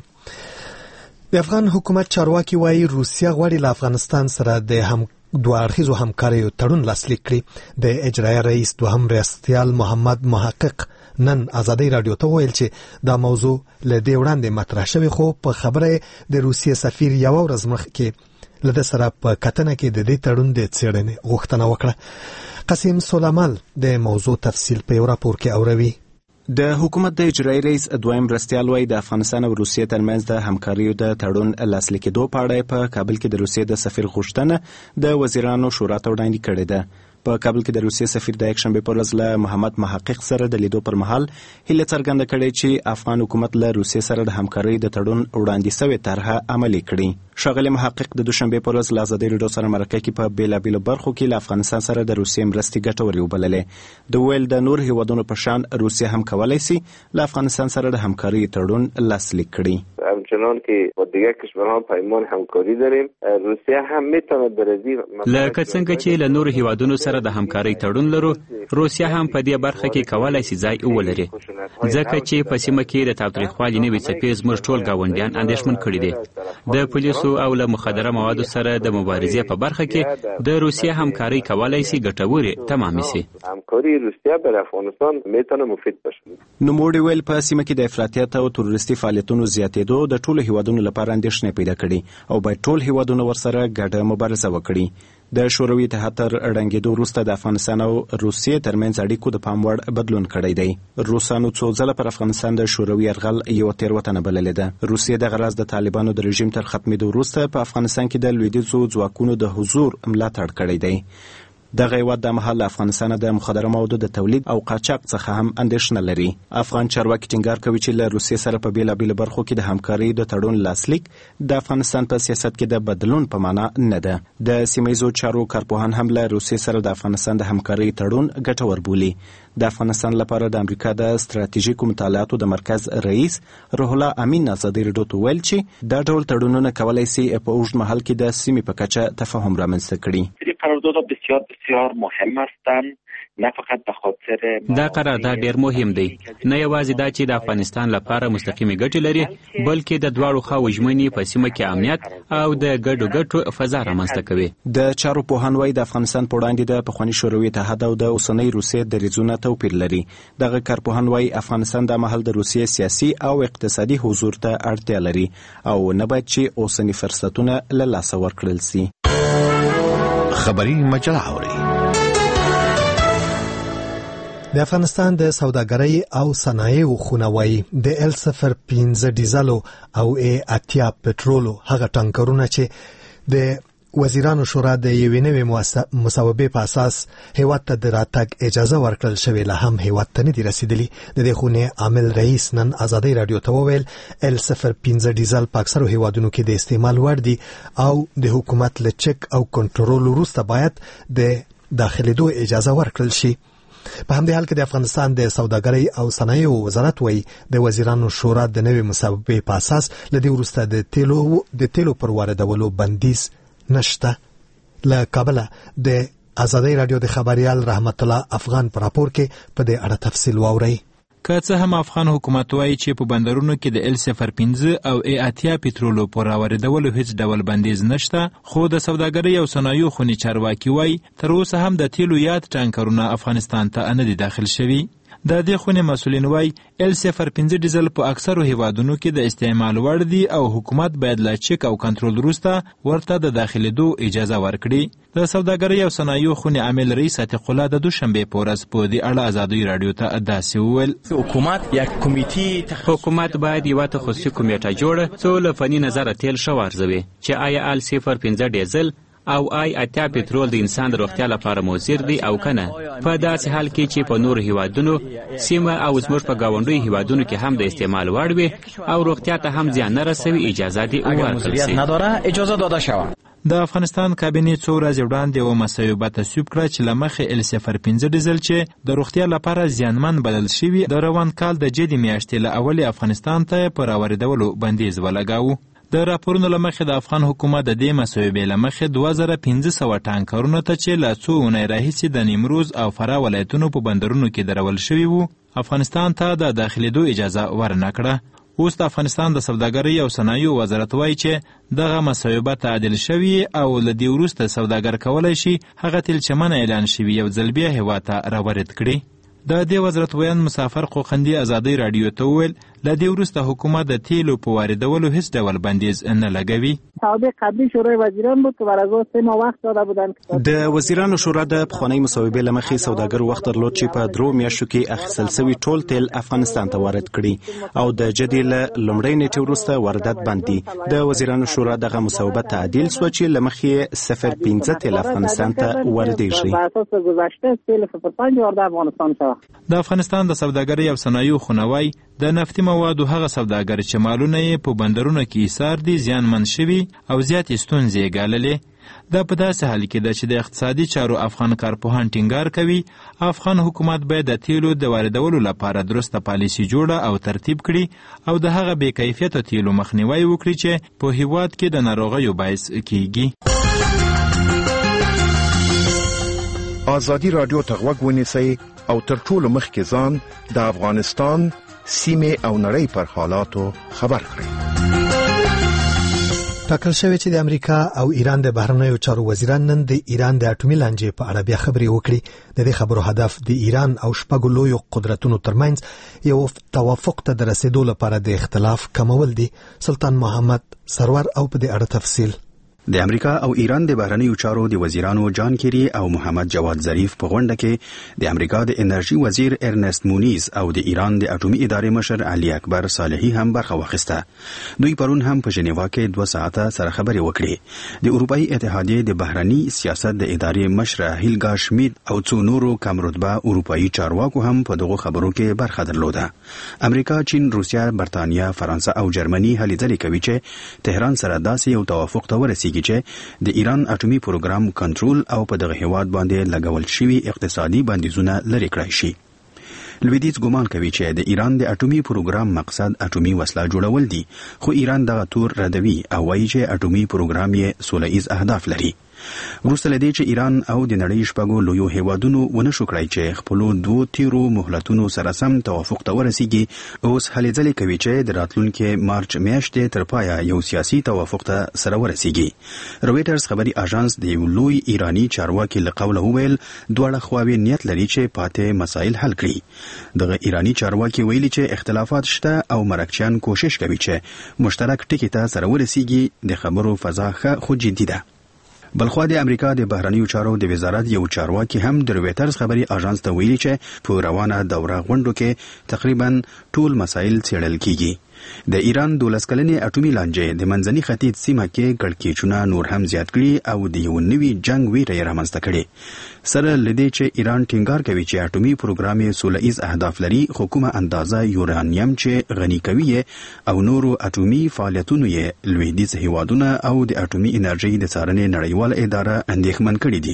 د افغان حکومت چارواکي وایي روسیه غواړي له افغانستان سره د دوه اړخیزو همکاریو تړون لاسلیک کړي. د اجرایه رئیس دوهم ریاستیال محمد محقق نن ازادۍ راډیو ته ویل چې دا موضوع له دې وړاندې مطرح شوی، خو په خبره د روسیې سفیر یو ورځ مخکې له ده سره په کتنه کې د دې تړون د څېړنې غوښتنه وکړه. قاسم سلیمال د موضوع تفصیل په یو راپور کې اوروي. د حکومت د اجرایي رئیس دویم مرستیال وايي د افغانستان او روسیې ترمنځ د همکاریو د تړون لاسلیک کېدو په اړه په کابل کې د روسیې د سفیر غوښتنه د وزیرانو شورا ته وړاندې کړې ده. په کابل کې د روسیې سفیر د یکشنبې په ورځ له محمد محقق سره د لیدو پر مهال هیله څرګنده کړې چې افغان حکومت له روسیې سره د همکارۍ د تړون وړاندې شوې طرحه عملي کړي. ښاغلی محقق د دوشنبې په ورځ له ازادۍ راډیو سره مرکه کې په بېلابېلو برخو کې له افغانستان سره د روسیې مرستې ګټورې وبللې. د ویل د نور هیوادونو په شان روسیه هم کولی سي له افغانستان سره د همکارۍ تړون لاسلیک کړي. همچنان که با دیگر کشورها پیمان همکاری داریم، روسیه هم میتونه درزی لکه څنګه چې له نور هیوادونو سره د همکارۍ تړون لرو، روسیه هم په دې برخه کې کولای شي ځای ولري، ځکه چې په سیمه کې د تاوتریخوالي نوې څپې زموږ ټول ګاونډیان اندېښمن کړي دي. د پولیسو او له مخدره موادو سره د مبارزې په برخه کې د روسیه همکارۍ کولای شي ګټورې تمامې شي. همکاری روسیه بر افغانستان میتونه مفید باشه. نوموړي ویل په سیمه کې د افراطیت او تروریستي فعالیتونو زیاتېدو د ټولو هیوادونو لپاره اندېښنې پیدا کړي او باید ټول هیوادونه ورسره ګډه مبارزه وکړي. د شوروي اتحاد تر ړنګېدو وروسته د افغانستان او روسیې ترمنځ اړیکو د پام وړ بدلون کړی دی. روسانو څو ځله پر افغانستان د شوروي یرغل یوه تېروتنه بللې ده. روسیې دغه راز د طالبانو د رژیم تر ختمېدو وروسته په افغانستان کې د لویدیځو ځواکونو د حضور ملاتړ کړی دی. دغه هیواد د مهال افغانستان د مخدره موادو د تولید او قاچاق څخه هم اندېښنه لري. افغان چارواکي ټینګار کوي چې له روسیې سره په بیلابیلو برخو کې د همکارۍ د تړون لاسلیک د افغانستان په سیاست کې د بدلون په معنا نه ده. د سیمه‌ییزو چارو کارپوهان هم له روسیې سره د افغانستان د همکارۍ تړون ګټور بولي. د افغانستان لپاره د امریکا د ستراتیژیکو مطالعاتو د مرکز رئیس روح الله امین ازادۍ راډیو ته ویل چې دا ډول تړونونه کولای شي په اوږد مهال کې د سیمې په کچه تفاهم رامنځته کړي. قراردادها بسیار بسیار مهم هستند، نه فقط به خاطر دا قرارداد ډیر مهم دی، نه یوازې دا چې د افغانستان لپاره مستقیمې ګټې لري، بلکې د دواړو خواو ژمنې په سیمه کې امنیت او د ګډو ګټو فضا رامنځته کوي. د چارو پوهان وایي د افغانستان په وړاندې د پخواني شوروي اتحاد او د اوسنۍ روسیې دریځونه توپیر لري. دغه کارپوهان وایي افغانستان د مهال د روسیې سیاسي او اقتصادي حضور ته اړتیا لري او نه باید چې اوسني فرصتونه له لاسه ورکړل شي. خبري مجله اوري. د افغانستان د سوداګرۍ او صنایعو خونه وایي د L05 ډیزلو او A80 پټرولو هغه ټانکرونه چې د وزیرانو شورا د یوې نوې مصوبې په اساس هیواد ته د راتګ اجازه ورکړل شوې، لا هم هیواد ته نه دي رسیدلي. د دې خونې عامل رئیس نن ازادۍ راډیو ته وویل L05 ډیزل په اکثرو هیوادونو کې د استعمال وړ دي او د حکومت له چک او کنټرول وروسته باید د داخلېدو اجازه ورکړل شي. په همدې حال کې د افغانستان د سوداګرۍ او صنایعو وزارت وایي د وزیرانو شورا د نوې مصوبې په اساس له دې وروسته د تیلو پر واردولو بندیز نشته. له کابله د ازادي رادیو د خبريال رحمت الله افغان پر راپور کې په دې اړه تفصیل واوري. که څه هم افغان حکومت وایي چې په بندرونو کې د L05 او A80 پټرولو پر راوړېدلو هیڅ ډول بندیز نشته، خو د سوداګرۍ او صنایعو خونې چارواکي وایي تر اوسه هم د تیلو یاد ټانکرونه افغانستان ته نه دي داخل شوي. د دې خونې مسؤلین وایي L05 ډیزل په اکثرو هیوادونو کې د استعمال وړ دي او حکومت باید له چک او کنټرول وروسته ورته د داخلېدو اجازه ورکړي. د سوداګرۍ او صنایعو خونې عامل رئیس عتیق الله د دوشنبه په ورځ په دې اړه ازادي رادیو ته داسې وویل: حکومت باید یوه تخصصي کمیټه جوړه څو له فني نظره تیل ښه وارزوي چې آیا L05 ډیزل او A80 پټرول د انسان د روغتیا لپاره مضر دي او کنه. په داسې حال کې چې په نور هیوادونو سیمه او زموږ په گاونډیو هیوادونو کې هم د استعمال وړ وي او روغتیا ته هم زیان نه رسوي، اجازه دې ورکړل شي. د افغانستان کابینې څو ورځې وړاندې یوه مصوبه تصویب کړه چې له مخې L05 ډیزل چې د روغتیا لپاره زیانمن بلل شوي د روان کال د جدي میاشتې له اولې افغانستان ته په راوړېدلو بندیز ولګاوه. د راپورونو له مخې د افغان حکومت د دې مصوبې له مخې 2500 ټانکرونو ته چې له څو اونۍ راهیسې د نیمروز او فراه ولایتونو په بندرونو کې درول شوي وو افغانستان ته د داخلېدو اجازه ورنه کړه. اوس د افغانستان د سوداګرۍ او صنایعو وزارت وایي چې دغه مصوبه تعدیل شوي او له دې وروسته سوداګر کولی شي هغه تیل چې منع اعلان شوي یو ځل بیا هېواد ته راوارد کړي. د دې وزارت ویان مسافر قوقندي ازادي رادیو ته وویل له دې وروسته حکومت د تیلو په واردولو هیڅ ډول بندیز نه لګوي. سابق قبلی شورای وزیران بود که بر اساس 3 ماه وخت داده بودند. د وزیرانو شورا د پخوانی مصوبې له مخې سوداګر وخت درلود چې په 3 میاشتو کې اخیستل شوي ټول تیل افغانستان ته وارد کړي او د جدي له لومړۍ نیټې وروسته واردات بند دي. د وزیرانو شورا دغه مصوبه تعدیل شوه چې له مخې 05 تیل افغانستان ته واردېږي. بر اساس گذشته تیل 05 وارد افغانستان شوه. د افغانستان د سوداګرۍ او صنایعو خونوای د نفتي موادو هغه سوداګر چې مالونه یې په بندرونو کې ایثار دي زیانمن شوي او زیاتې ستونزې یې ګاللې. دا په داسې حال کې ده چې د اقتصادي چارو افغان کارپوهان ټینګار کوي افغان حکومت باید د تیلو د واردولو لپاره درسته پالیسي جوړه او ترتیب کړي او د هغه بې کیفیته تیلو مخنیوی وکړي چې په هیواد کې د ناروغیو باعث کیږي. ازادي رادیو ته غوږ ونیسئ او تر ټولو مخکې ځان د افغانستان سیمه او نړۍ پر حالاتو خبر کړئ. ټاکل شوی چې د امریکا او ایران د بهرنیو چارو وزیران نن د ایران د اټومي لانجې په اړه بیا خبرې وکړي. د دې خبرو هدف د ایران او شپږو لویو قدرتونو ترمنځ یو توافق ته د رسیدو لپاره د اختلاف کمول دي. سلطان محمد سرور او په دې اړه تفصیل. د امریکا او ایران د بهرنیو چارو د وزیرانو جان کیری او محمد جواد ظریف په غونډه کې د امریکا د انرژي وزیر ارنست مونیز او د ایران د اټومي ادارې مشر علي اکبر صالحي هم برخه واخیسته. دوی پرون هم په ژنیوا کې 2 ساعته سره خبرې وکړې. د اروپאי اتحادیې د بهرني سیاست د ادارې مشر هیلګا شمیت او څو نورو کم رتبه اروپאי چارواکو هم په دغه خبرو کې برخه درلوده. امریکا، چین، روسیا، برتانیا، فرانسه او جرمني هلې ځلې کوي چې تهران سره داسې یو توافق ته ورسیږي چې د ایران اټومي پروګرام کنټرول او په دغه هیواد باندې لګول شوی اقتصادي بندیزونه لرې کړای شي. لویدیځ ګمان کوي چې د ایران د اټومي پروګرام مقصد اټومي وسله جوړول دي، خو ایران دغه تور ردوي او وایي چې اټومي پروګرام یې سوله ایز اهداف لري. وروسته له دې چې ایران او د نړۍ شپږو لویو هیوادونو ونه شو کړای چې خپلو 2 تیرو مهلتونو سره سم توافق ته ورسیږي، اوس هلې ځلې کوي چې د راتلونکي مارچ میاشتې تر پایه یو سیاسي توافق ته سره ورسیږي. رويټرز خبري اژانس د یو لوی ایرانی چارواکي له قوله وویل دواړه خواوې نیت لري چې پاتې مسایل حل کړي. دغه ایرانی چارواکي ویلي چې اختلافات شته او مرکچیان کوشش کوي چې مشترک ټکی ته سره ورسیږي. د خبرو فضا ښه خو جدي ده. بلخوا د امریکا د بهرنیو چارو د وزارت یو چارواکي هم د رويټرز خبري اژانس ته ویلي چې په روانه دوره غونډو کې تقریبا ټول مسایل څېړل کیږي. د ایران 12 کلنې اټومي لانجې د منځني ختیځ سیمه کې کړکېچونه نور هم زیات کړي او د یو نوي جنگ ویره یې رامنځته کړي. سره لدې چې ایران ټینګار کوي چې اټومي پروګرام یې سوله ایز اهداف لري، خو کومه اندازه یورانیم چې غني کوي او نورو اټومي فعالیتونو یې لویدیځ هیوادونه او د اټومي انرژي د څارنې نړیواله اداره اندېښمن کړي دي.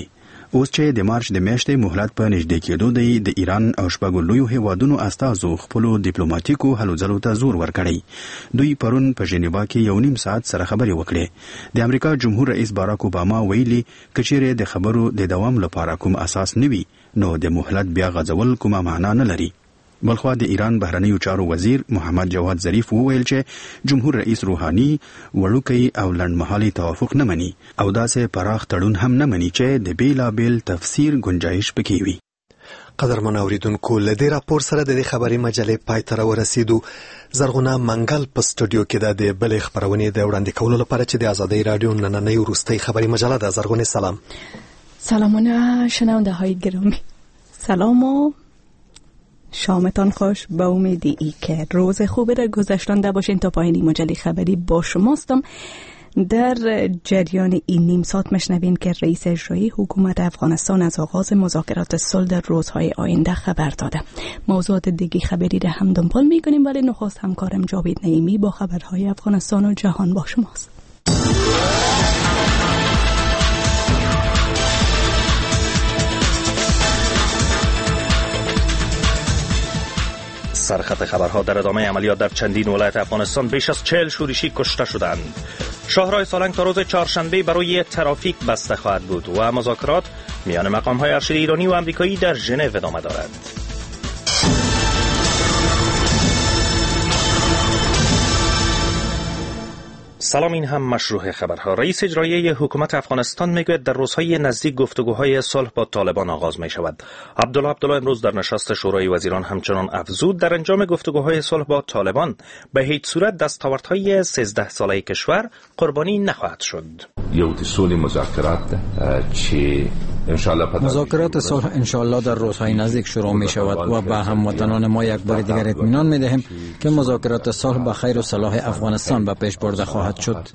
اوس چې د مارچ د میاشتې مهلت په نږدې کېدو دی د ایران او شپږو لویو هیوادونو استازو خپلو ډیپلوماټیکو هلو ځلو ته زور ورکړی. دوی پرون په ژنیوا کې 1.5 ساعت سره خبرې وکړې. د امریکا جمهور رئیس باراک اوباما ویلي کچېرې د خبرو د دوام لپاره کوم اساس نه وي نو د مهلت بیا غځول کومه معنا نه لري. بلخوا د ایران بهرنیو چارو وزیر محمد جواد ظریف وویل چې جمهور رئیس روحانی وړوکی او لنډمهالي توافق نه مني او داسې پراخ تړون هم نه مني چې د بیلابیل تفسیر گنجائش پکې وي. قدرمن اوریدونکو له دې راپور سره د خبري مجلې پای ته ورسېدو. زرغونه منګل په سټوډیو کې د بلې خبرونې د وړاندې کولو لپاره چې د آزادۍ رادیو نننۍ وروستۍ خبري مجله ده. زرغونه سلام. سلامونه شنونده های گرامی. سلام و شامتان خوش. به امیدی ای که روز خوبی را گذشتانده باشین. تا پایانی مجله خبری با شماستم. در جریان این نیم ساعت مشنوین که رئیس اجرایی حکومت افغانستان از آغاز مذاکرات صلح در روزهای آینده خبر داده. موضوعات دیگه خبری را هم دنبال میکنیم، ولی نخست همکارم جاوید نعیمی با خبرهای افغانستان و جهان با شماست. سرخط خبرها در ادامه عملیات در چندین ولایت افغانستان بیش از 40 شورشی کشته شدند. شاهراه سالنگ تا روز چهارشنبه برای ترافیک بسته خواهد بود و مذاکرات میان مقام‌های ارشد ایرانی و آمریکایی در ژنو ادامه دارد. سلام، این هم مشروع خبرها. رئیس اجرایی حکومت افغانستان میگوید در روزهای نزدیک گفتگوهای صلح با طالبان آغاز می شود. عبدالله امروز در نشست شورای وزیران همچنان افزود در انجام گفتگوهای صلح با طالبان به هیچ صورت دستاوردهای 13 ساله کشور قربانی نخواهد شد. مذاکرات صلح انشاءالله در روزهای نزدیک شروع می شود و به هموطنان ما یک بار دیگر اطمینان می دهیم که مذاکرات صلح به خیر و صلاح افغانستان به پیش برده خواهد شد.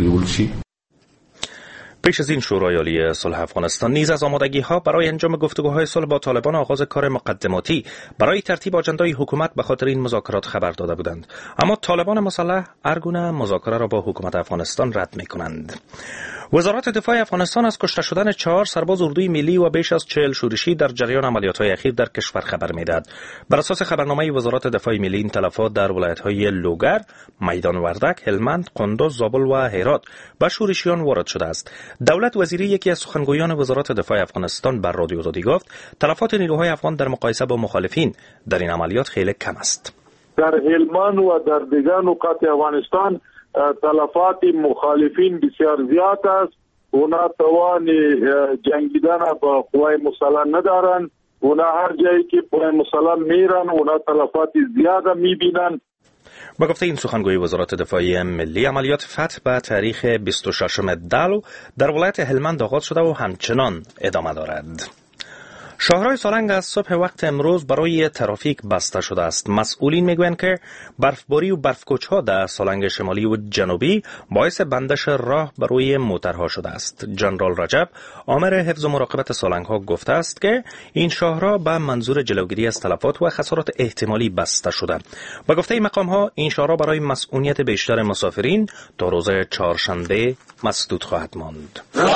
پیش از این شورای عالی صلح افغانستان نیز از آمادگی‌ها برای انجام گفتگوهای صلح با طالبان آغاز کار مقدماتی برای ترتیب آجندای حکومت به خاطر این مذاکرات خبر داده بودند، اما طالبان مسلح هر گونه مذاکره را با حکومت افغانستان رد می‌کنند. وزارت دفاع افغانستان از کشته شدن 4 سرباز اردوی ملی و بیش از 40 شورشی در جریان عملیات‌های اخیر در کشور خبر می‌دهد. بر اساس خبرنامه وزارت دفاع ملی این تلفات در ولایت‌های لوگر، میدان وردک، هلمند، قندوز، زابل و هرات به شورشیان وارد شده است. دولت وزیری یکی از سخنگویان وزارت دفاع افغانستان بر رادیو آزادی گفت تلفات نیروهای افغان در مقایسه با مخالفین در این عملیات خیلی کم است. در هلمند و در دیگر نقاط افغانستان تلفات مخالفین بسیار زیاد است. اونا توان جنگیدن با قوای مسلح ندارن. اونا هر جایی که قوای مسلح میرن اونا تلفات زیاد میبینن. با گفته این سخنگوی وزارت دفاع ملی، عملیات فتح به تاریخ 26 دلو در ولایت هلمند آغاز شده و همچنان ادامه دارد. شاهراه سالنگ از صبح وقت امروز برای ترافیک بسته شده است. مسئولین میگویند که برفباری و برفکوچ‌ها در سالنگ شمالی و جنوبی باعث بندش راه برای موترها شده است. جنرال رجب، آمر حفظ و مراقبت سالنگ‌ها، گفته است که این شاهراه به منظور جلوگیری از تلفات و خسارات احتمالی بسته شده. با گفته مقام‌ها این شاهراه برای مسئولیت بیشتر مسافرین تا روز چهارشنبه مسدود خواهد ماند.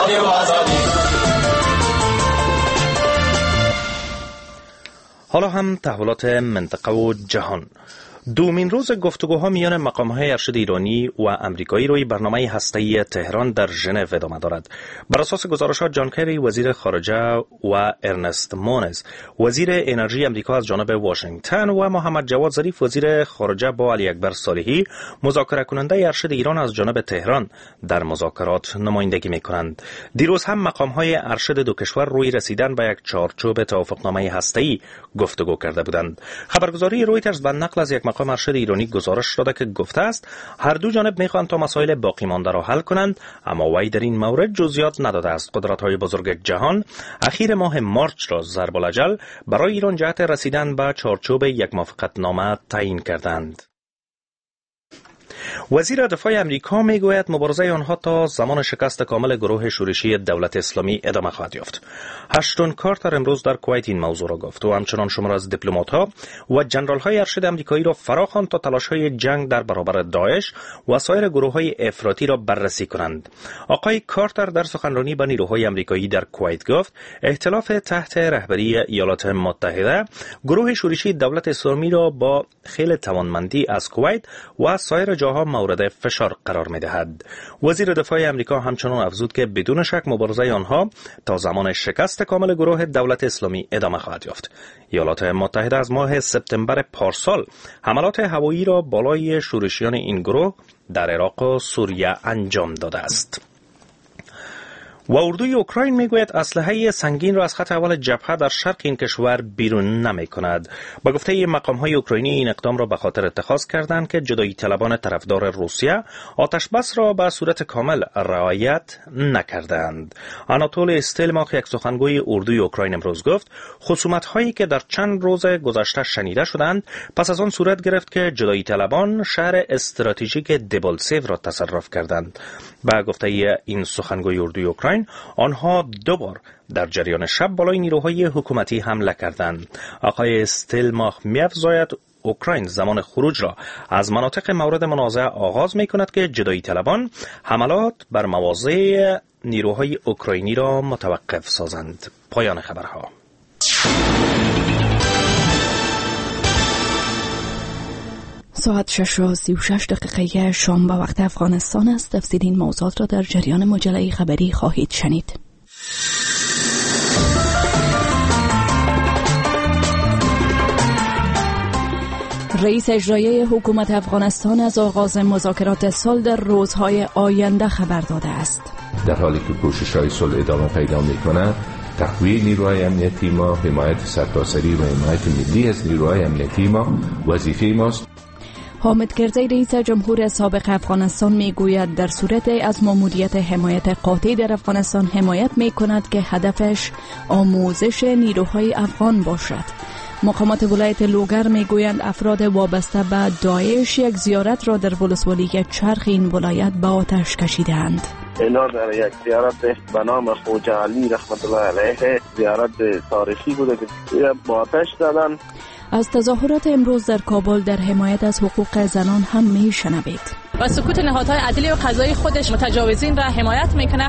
حالا هم تحولات منطقه و جهان. دومین روز گفتگوها میان مقام‌های ارشد ایرانی و آمریکایی روی برنامه هسته‌ای تهران در ژنو ادامه دارد. بر اساس گزارشات جان کری وزیر خارجه و ارنست مونز وزیر انرژی آمریکا از جانب واشنگتن و محمد جواد ظریف وزیر خارجه با علی اکبر صالحی مذاکره کننده ارشد ایران از جانب تهران در مذاکرات نمایندگی می‌کنند. دیروز هم مقام‌های ارشد دو کشور روی رسیدن به یک چارچوب توافقنامه هسته‌ای گفتگو کرده بودند. خبرگزاری رویترز به نقل از یک مقام ارشد ایرانی گزارش داده که گفته است هر دو جانب میخوان تا مسائل باقی مانده را حل کنند، اما وی در این مورد جزئیات نداده است. قدرت‌های بزرگ جهان اخیر ماه مارچ را ضرب الاجل برای ایران جهت رسیدن به چارچوب یک موافقتنامه تعیین کردند. وزیر دفاع امریکا میگوید مبارزه آنها تا زمان شکست کامل گروه شورشی دولت اسلامی ادامه خواهد یافت. اشتون کارتر امروز در کویت این موضوع را گفت و همچنان شمار از دیپلمات‌ها و جنرال‌های ارشد آمریکایی را فراخواند تا تلاش‌های جنگ در برابر داعش و سایر گروه‌های افراطی را بررسی کنند. آقای کارتر در سخنرانی با نیروهای آمریکایی در کویت گفت ائتلاف تحت رهبری ایالات متحده گروه شورشی دولت اسلامی را با خیل توانمندی از کویت و سایر جاها مورد فشار قرار می‌دهد. وزیر دفاع آمریکا همچنان افزود که بدون شک مبارزه آنها تا زمان شکست کامل گروه دولت اسلامی ادامه خواهد یافت. ایالات متحده از ماه سپتامبر پارسال حملات هوایی را بالای شورشیان این گروه در عراق و سوریه انجام داده است. و اردوی اوکراین میگوید اسلحه سنگین را از خط اول جبهه در شرق این کشور بیرون نمی کند. با گفته مقام‌های اوکراینی این اقدام را به خاطر اتخاذ کردند که جدایی طلبان طرفدار روسیه آتش بس را به صورت کامل رعایت نکردند. آناتول استلماخ یک سخنگوی اردوی اوکراین امروز گفت خصومت‌هایی که در چند روز گذشته شنیده شدند پس از آن صورت گرفت که جدایی طلبان شهر استراتژیک دبالسیو را تصرف کردند. با گفته این سخنگوی اردوی اوکراین آنها دوبار در جریان شب بالای نیروهای حکومتی حمله کردند. آقای استلماخ می‌افزاید اوکراین زمان خروج را از مناطق مورد منازعه آغاز می‌کند که جدایی طلبان حملات بر مواضع نیروهای اوکراینی را متوقف سازند. پایان خبرها. ساعت 6:36 شام به وقت افغانستان است. تفصیل این موضوعات را در جریان مجله خبری خواهید شنید. رئیس اجرایی حکومت افغانستان از آغاز مذاکرات صلح در روزهای آینده خبر داده است. در حالی که کوشش‌های صلح ادامه پیدا می‌کند، تقویت نیروهای امنیتی ما، حمایت سرتاسری و حمایت ملی از نیروهای امنیتی ما وظیفه ماست. حامد کرزی رئیس جمهور سابق افغانستان میگوید در صورت از ماموریت حمایت قاطع در افغانستان حمایت میکند که هدفش آموزش نیروهای افغان باشد. مقامات ولایت لوگر میگویند افراد وابسته به داعش یک زیارت را در ولسوالی چرخ این ولایت به آتش کشیدند. اینا در یک زیارت به نام خوجا علی رحمت الله علیه زیارت تاریخی بوده که با آتش زدن. از تظاهرات امروز در کابل در حمایت از حقوق زنان هم میشنوید. و سکوت نهادهای عدلی و قضایی خودش متجاوزین را حمایت میکنه.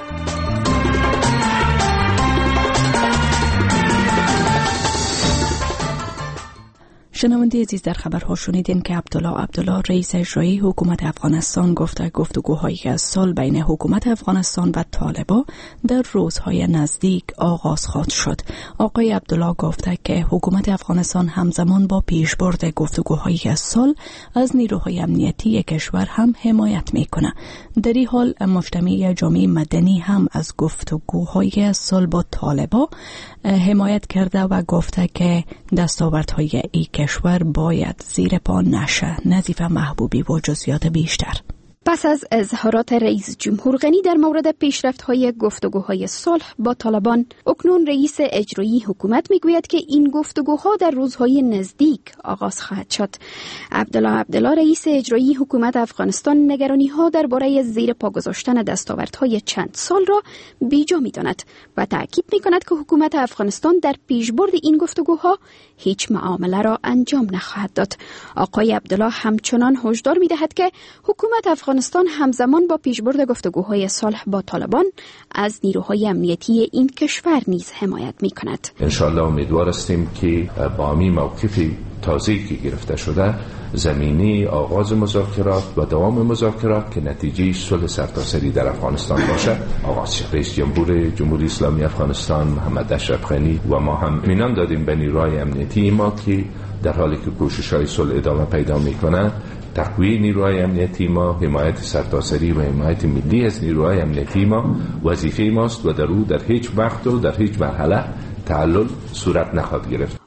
شنونده عزیز در خبرها شنیدین که عبدالله رئیس اجرایی حکومت افغانستان گفته گفتگوهایی از صلح بین حکومت افغانستان و طالبان در روزهای نزدیک آغاز خواهد شد. آقای عبدالله گفته که حکومت افغانستان همزمان با پیشبرد گفتگوهایی از صلح از نیروهای امنیتی کشور هم حمایت میکنه. در این حال مجتمع جامعه مدنی هم از گفتگوهای صلح با طالبان حمایت کرده و گفته که دستاوردهای این کشور باید زیر پا نشه. نظیف محبوبی و جزئیات بیشتر. پس از اظهارات رئیس جمهور غنی در مورد پیشرفت‌های گفتگوهای صلح با طالبان، اکنون رئیس اجرایی حکومت میگوید که این گفتگوها در روزهای نزدیک آغاز خواهد شد. عبدالله رئیس اجرایی حکومت افغانستان نگرانی‌ها درباره زیر پا گذاشتن دستاوردهای چند سال را بیجا می‌داند و تاکید می‌کند که حکومت افغانستان در پیشبرد این گفتگوها هیچ معامله را انجام نخواهد داد. آقای عبدالله همچنان هشدار می‌دهد که حکومت افغانستان همزمان با پیشبرد گفتگوهای صلح با طالبان از نیروهای امنیتی این کشور نیز حمایت می‌کند. انشالله امیدوار هستیم که با همین موقفی تازه‌ای که گرفته شده زمینی آغاز مذاکرات و دوام مذاکرات که نتیجه صلح سرتاسری در افغانستان باشد آغاز شد. رئیس جمهور جمهوری اسلامی افغانستان محمد اشرف غنی و ما هم اطمینان دادیم به نیروهای امنیتی ما که در حالی که کوشش‌های صلح ادامه پیدا می‌کنند تقویت نیروهای امنیتی ما، حمایت سرتاسری و حمایت ملی از نیروهای امنیتی ما وظیفه ماست و در هیچ وقت و در هیچ مرحله تعلل صورت نخواهد گرفت. اکنون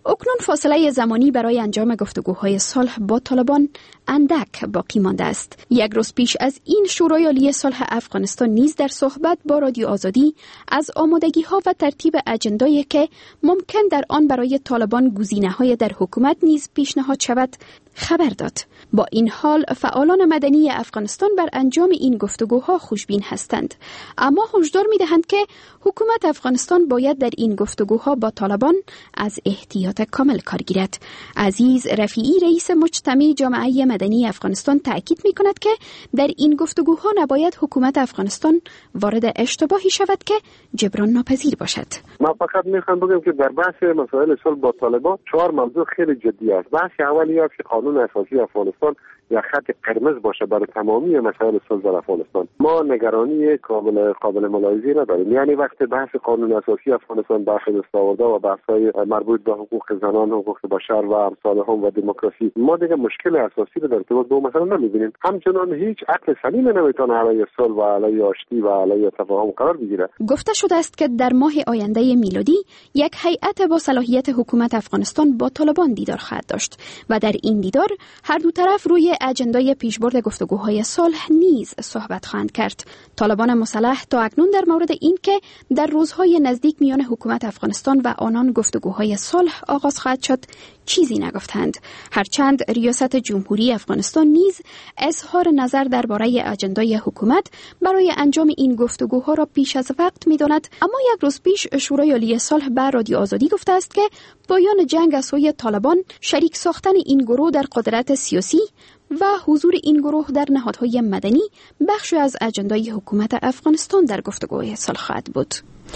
فاصله زمانی برای انجام گفتگوهای صلح با طالبان اندک باقی مانده است. یک روز پیش از این شورای عالی صلح افغانستان نیز در صحبت با رادیو آزادی از آمادگی‌ها و ترتیب اجندایی که ممکن در آن برای طالبان گزینه‌های در حکومت نیز پیشنهاد شود خبر داد. با این حال فعالان مدنی افغانستان بر انجام این گفتگوها خوشبین هستند، اما هشدار می‌دهند که حکومت افغانستان باید در این گفتگوها با طالبان از احتیاط کامل کار گیرد. عزیز رفیعی رئیس مجتمع جامعه مدنی افغانستان تاکید می‌کند که در این گفتگوها نباید حکومت افغانستان وارد اشتباهی شود که جبران ناپذیر باشد. ما فقط می‌خوام بگم که در بحث مسائل صلح با طالبان 4 موضوع خیلی جدی است. بحث اولی است که قانون اساسی افغانستان یا خط قرمز باشه برای تمامی مسائل صلح در افغانستان. ما نگرانی قابل ملاحظه نداریم. یعنی وقتی بحث قانون اساسی افغانستان داخل است آورده و بحث‌های مربوط به حقوق زنان، حقوق بشر و امثال هم و دموکراسی، ما دیگه مشکل اساسی رو در ارتباط با مثلا نمی‌بینیم. همچنان هیچ عقل سلیم نمیتونه علیه صلح و علیه آشتی و علیه تفاهم قرار بگیره. گفته شده است که در ماه آینده میلادی یک هیئت با صلاحیت حکومت افغانستان با طالبان دیدار خواهد داشت و در این دیدار هر دو طرف روی اجندای پیشبرد گفتگوهای صلح نیز صحبت خواهند کرد. طالبان مسلح تا اکنون در مورد این که در روزهای نزدیک میان حکومت افغانستان و آنان گفتگوهای صلح آغاز خواهد شد چیزی نگفتند، هرچند ریاست جمهوری افغانستان نیز اظهار نظر درباره اجندای حکومت برای انجام این گفتگوها را پیش از وقت می‌داند. اما یک روز پیش شورای عالی صلح به رادیو آزادی گفته است که پایان جنگ از سوی طالبان، شریک ساختن این گروه در قدرت سیاسی و حضور این گروه در نهادهای مدنی بخشی از اجندای حکومت افغانستان در گفتگوهای صلح خواهد بود.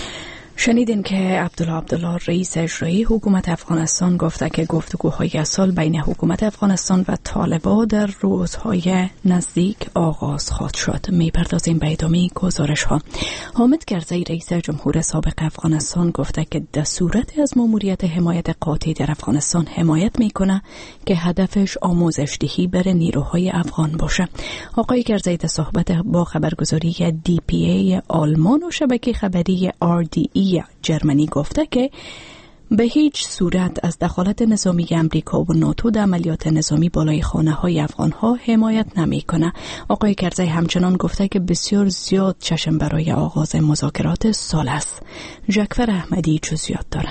شنیدین که عبدالله رئیس اجرایی حکومت افغانستان گفته که گفتگوهای صلح بین حکومت افغانستان و طالبان در روزهای نزدیک آغاز خواهد شد. می‌پردازیم به ادامه گزارش ها. حامد کرزی رئیس جمهور سابق افغانستان گفته که در صورت از ماموریت حمایت قاطع در افغانستان حمایت میکنه که هدفش آموزش دهی بر نیروهای افغان باشه. آقای کرزی در صحبت با خبرگزاری DPA آلمان و شبکه خبری RDE جرمنی گفته که به هیچ صورت از دخالت نظامی امریکا و ناتو در عملیات نظامی بالای خانه‌های افغان‌ها حمایت نمی‌کنه. آقای کرزی همچنان گفته که بسیار زیاد چشم برای آغاز مذاکرات صلح است. جعفر احمدی جزئیات داره.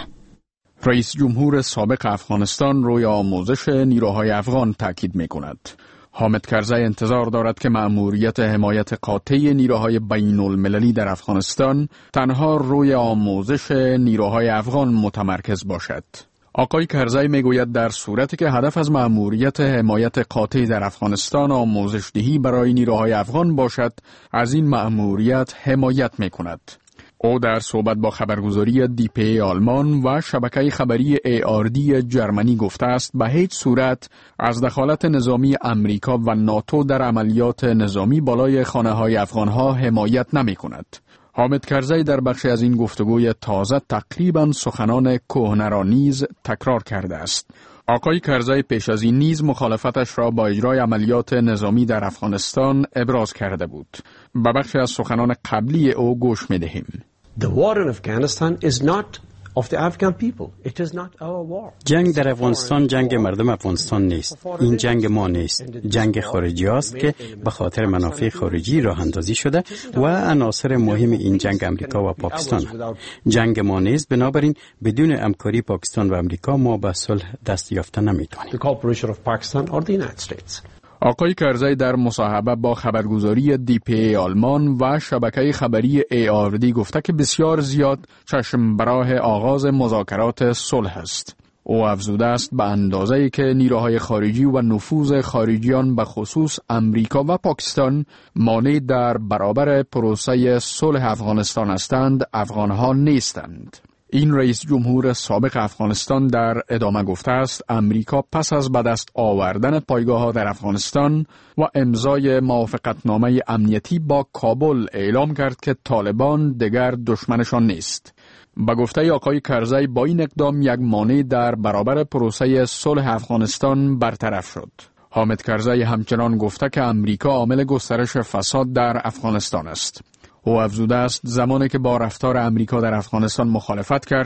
رئیس جمهور سابق افغانستان روی آموزش نیروهای افغان تاکید می‌کند. حامد کرزی انتظار دارد که مأموریت حمایت قاطع نیروهای بین المللی در افغانستان تنها روی آموزش نیروهای افغان متمرکز باشد. آقای کرزی میگوید در صورتی که هدف از مأموریت حمایت قاطع در افغانستان آموزش دهی برای نیروهای افغان باشد، از این مأموریت حمایت میکند. او در صحبت با خبرگزاری DPA آلمان و شبکه خبری ARD جرمنی گفته است به هیچ صورت از دخالت نظامی امریکا و ناتو در عملیات نظامی بالای خانه‌های افغان‌ها حمایت نمی‌کند. حامد کرزی در بخشی از این گفتگوی تازه تقریباً سخنان کهنه را نیز تکرار کرده است. آقای کرزی پیش از این نیز مخالفتش را با اجرای عملیات نظامی در افغانستان ابراز کرده بود. به بخشی از سخنان قبلی او گوش می‌دهیم. The war in Afghanistan is not of the Afghan people. It is not our war. جنگ در افغانستان جنگ مردم افغانستان نیست. این جنگ ما نیست. جنگ خارجی است که به خاطر منافع خارجی راه اندازی شده و عناصر مهم این جنگ امریکا و پاکستان است. جنگ ما نیست، بنابراین بدون همکاری پاکستان و امریکا ما به صلح دست یافته نمی‌توانیم. The cooperation of Pakistan or the United States. آقای کرزی در مصاحبه با خبرگزاری DPA آلمان و شبکه خبری ARD گفته که بسیار زیاد چشم براه آغاز مذاکرات صلح است. او افزوده است به اندازه‌ای که نیروهای خارجی و نفوذ خارجیان به خصوص امریکا و پاکستان مانع در برابر پروسه صلح افغانستان هستند، افغانها نیستند. این رئیس جمهور سابق افغانستان در ادامه گفته است امریکا پس از به دست آوردن پایگاه‌ها در افغانستان و امضای موافقتنامه امنیتی با کابل اعلام کرد که طالبان دیگر دشمنشان نیست. به گفته آقای کرزی با این اقدام یک مانع در برابر پروسه صلح افغانستان برطرف شد. حامد کرزی همچنان گفته که امریکا عامل گسترش فساد در افغانستان است. او افزوده است زمانی که با رفتار امریکا در افغانستان مخالفت کرد،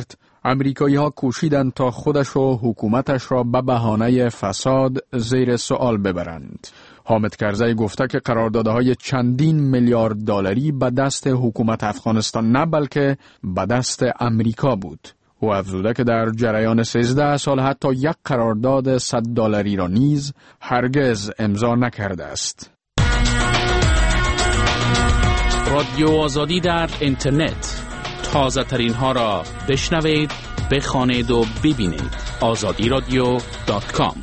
امریکایی ها کوشیدند تا خودش و حکومتش را به بهانه فساد زیر سوال ببرند. حامد کرزی گفته که قراردادهای چندین میلیارد دلاری به دست حکومت افغانستان نه بلکه به دست امریکا بود. او افزوده که در جریان 13 سال حتی یک قرارداد $100 را نیز هرگز امضا نکرده است. رادیو آزادی در اینترنت، تازه ترین ها را بشنوید، بخوانید و ببینید. azadiradio.com.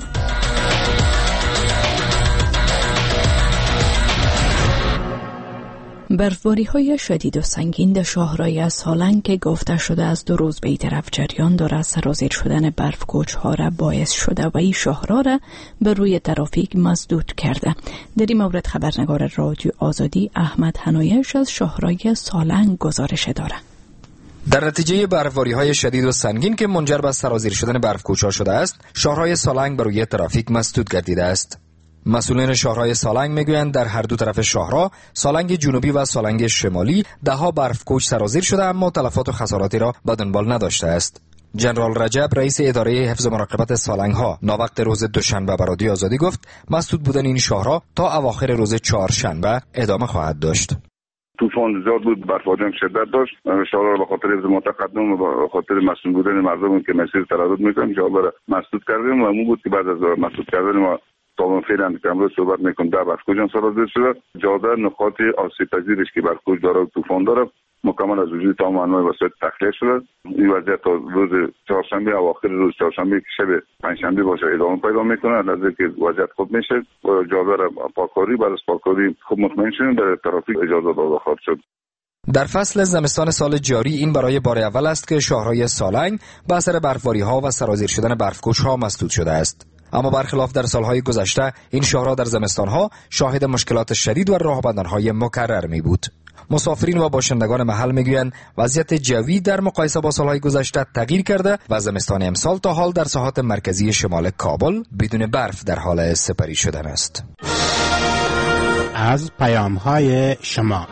برفباری‌های شدید و سنگین در شاهرای سالنگ که گفته شده از 2 روز به این طرف جریان دارد سرازیر شدن برف کوچ‌ها را باعث شده و این شاهرا را به روی ترافیک مسدود کرده. در این مورد خبرنگار رادیو آزادی احمد حنایش از شاهرای سالنگ گزارش دارد. در نتیجه برفباری‌های شدید و سنگین که منجر به سرازیر شدن برف کوچ‌ها شده است، شاهرای سالنگ بر روی ترافیک مسدود گردیده است. مسئولین شاهرای سالنگ میگویند در هر دو طرف شاهرا، سالنگ جنوبی و سالنگ شمالی، ده‌ها برف کوچ سرازیر شده اما تلفات و خساراتی را به دنبال نداشته است. جنرال رجب رئیس اداره حفظ و مراقبت سالنگ ها ناوقت روز دوشنبه به رادیو آزادی گفت مسدود بودن این شاهرا تا اواخر روز چهارشنبه ادامه خواهد داشت. طوفان زیاد بود، برف‌باری هم شدت داشت. شاهرا به خاطر حفظ متقدم و به خاطر مسئول بودن مردم که مسیر تردد میکنن شاهرا را مسدود کردیم و مو بود که بعد از مسدود کردن ما تا فعلا که امروز صحبت میکنم در برف کوچ سرازیر شده. جاده نقاط آسیب پذیرش که برف کوچ داره طوفان داره مکمل از وجود تمام انواع وسایل تخلیه شده. این وضعیت تا روز چهارشنبه اواخر روز چهارشنبه که شب پنجشنبه باشه ادامه پیدا میکنه. از اینکه وضعیت خوب میشه جاده را پاککاری بعد از پاککاری خوب مطمئن شدیم در ترافیک اجازه داده خواهد شد. در فصل زمستان سال جاری این برای بار اول است که شاهرای سالنگ به اثر برفباری‌ها و سرازیر شدن برف‌کوچ‌ها مسدود شده است. اما برخلاف در سالهای گذشته این شاهرا در زمستانها شاهد مشکلات شدید و راهبندانهای مکرر می بود. مسافرین و باشندگان محل میگویند وضعیت جوی در مقایسه با سالهای گذشته تغییر کرده و زمستان امسال تا حال در ساحات مرکزی شمال کابل بدون برف در حال سپری شدن است. از پیام‌های شما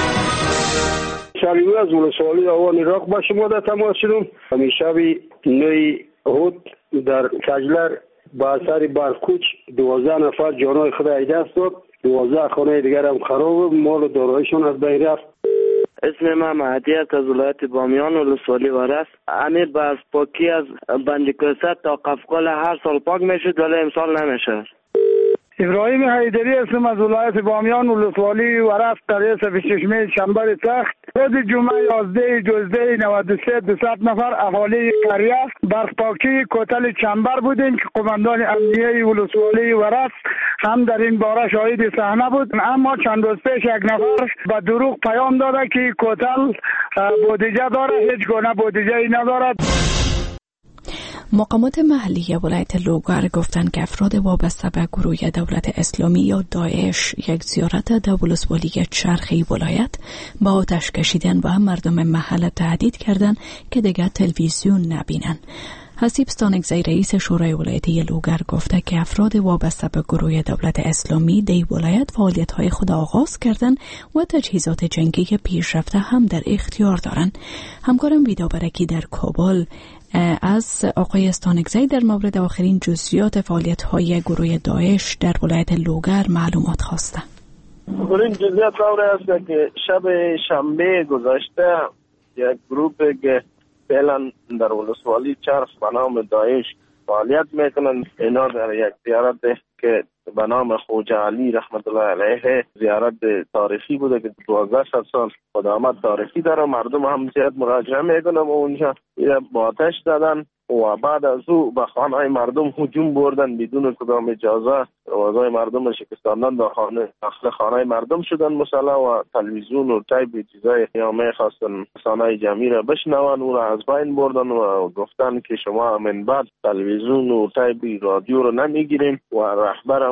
شبیه از ولسوالی آوان عراق با شما در تماس شدم. همیشه نوی هود در کجلر با اثر برفکوچ 12 نفر جانای خود از دست داد. 12 خانه دیگر هم خراب، مال و داراییشون از بین رفت. اسم من مهدی است از ولایت بامیان ولسوالی ورس. امیر برف پاکی از بندیکوست تا قفقال هر سال پاک میشد ولی امسال نمیشه. ابراهیم حیدری هستم از ولایت بامیان ولسوالی ورس رئیس چشمه چنبر تخت. روز جمعه 11/12/93 200 نفر اهالی قریه برفپاکی کوتل چنبر بودیم که قماندان امنیه ولسوالی ورس هم در این باره شاهد صحنه بود. اما چند روز پیش یک نفر به دروغ پیام داده که کوتل بودجه داره، هیچ گونه بودجه‌ای ندارد. مقامات محلی ولایت لوگر گفتند که افراد وابسته به گروه دولت اسلامی یا داعش یک زیارت در ولسوالی چرخی ولایت با آتش کشیدن و مردم محل تهدید کردند که دیگر تلویزیون نبینند. حسیب ستانکزی رئیس شورای ولایتی لوگر گفته که افراد وابسته به گروه دولت اسلامی در ولایت فعالیت‌های خود آغاز کردند و تجهیزات جنگی پیشرفته هم در اختیار دارند. همکارم ویدا برکی در کابل از آقای استانکزی در مورد آخرین جزئیات فعالیت‌های گروه داعش در ولایت لوگر معلومات خواستند. آخرین جزئیات طور است که شب شنبه گذشته یک گروه که فعلا در ولسوالی چرخ به نام داعش فعالیت میکنند، اینا در یک زیارت که به نام خواجه علی رحمت الله علیه زیارت تاریخی بوده که 1200 سال قدامت تاریخی داره. مردم هم زیاد مراجعه میکنن و اونجا با آتش دادن و بعد از او به خانه مردم هجوم بردن بدون کدام اجازه. دروازه مردم شکستاندن، داخل خانه مردم شدن مسلح و تلویزیون و تایپ چیزای یا میخواستن رسانه جمعی را بشنون او را از بین بردن و گفتن که شما من بعد تلویزیون و تایپ رادیو رو نمیگیریم و رهبر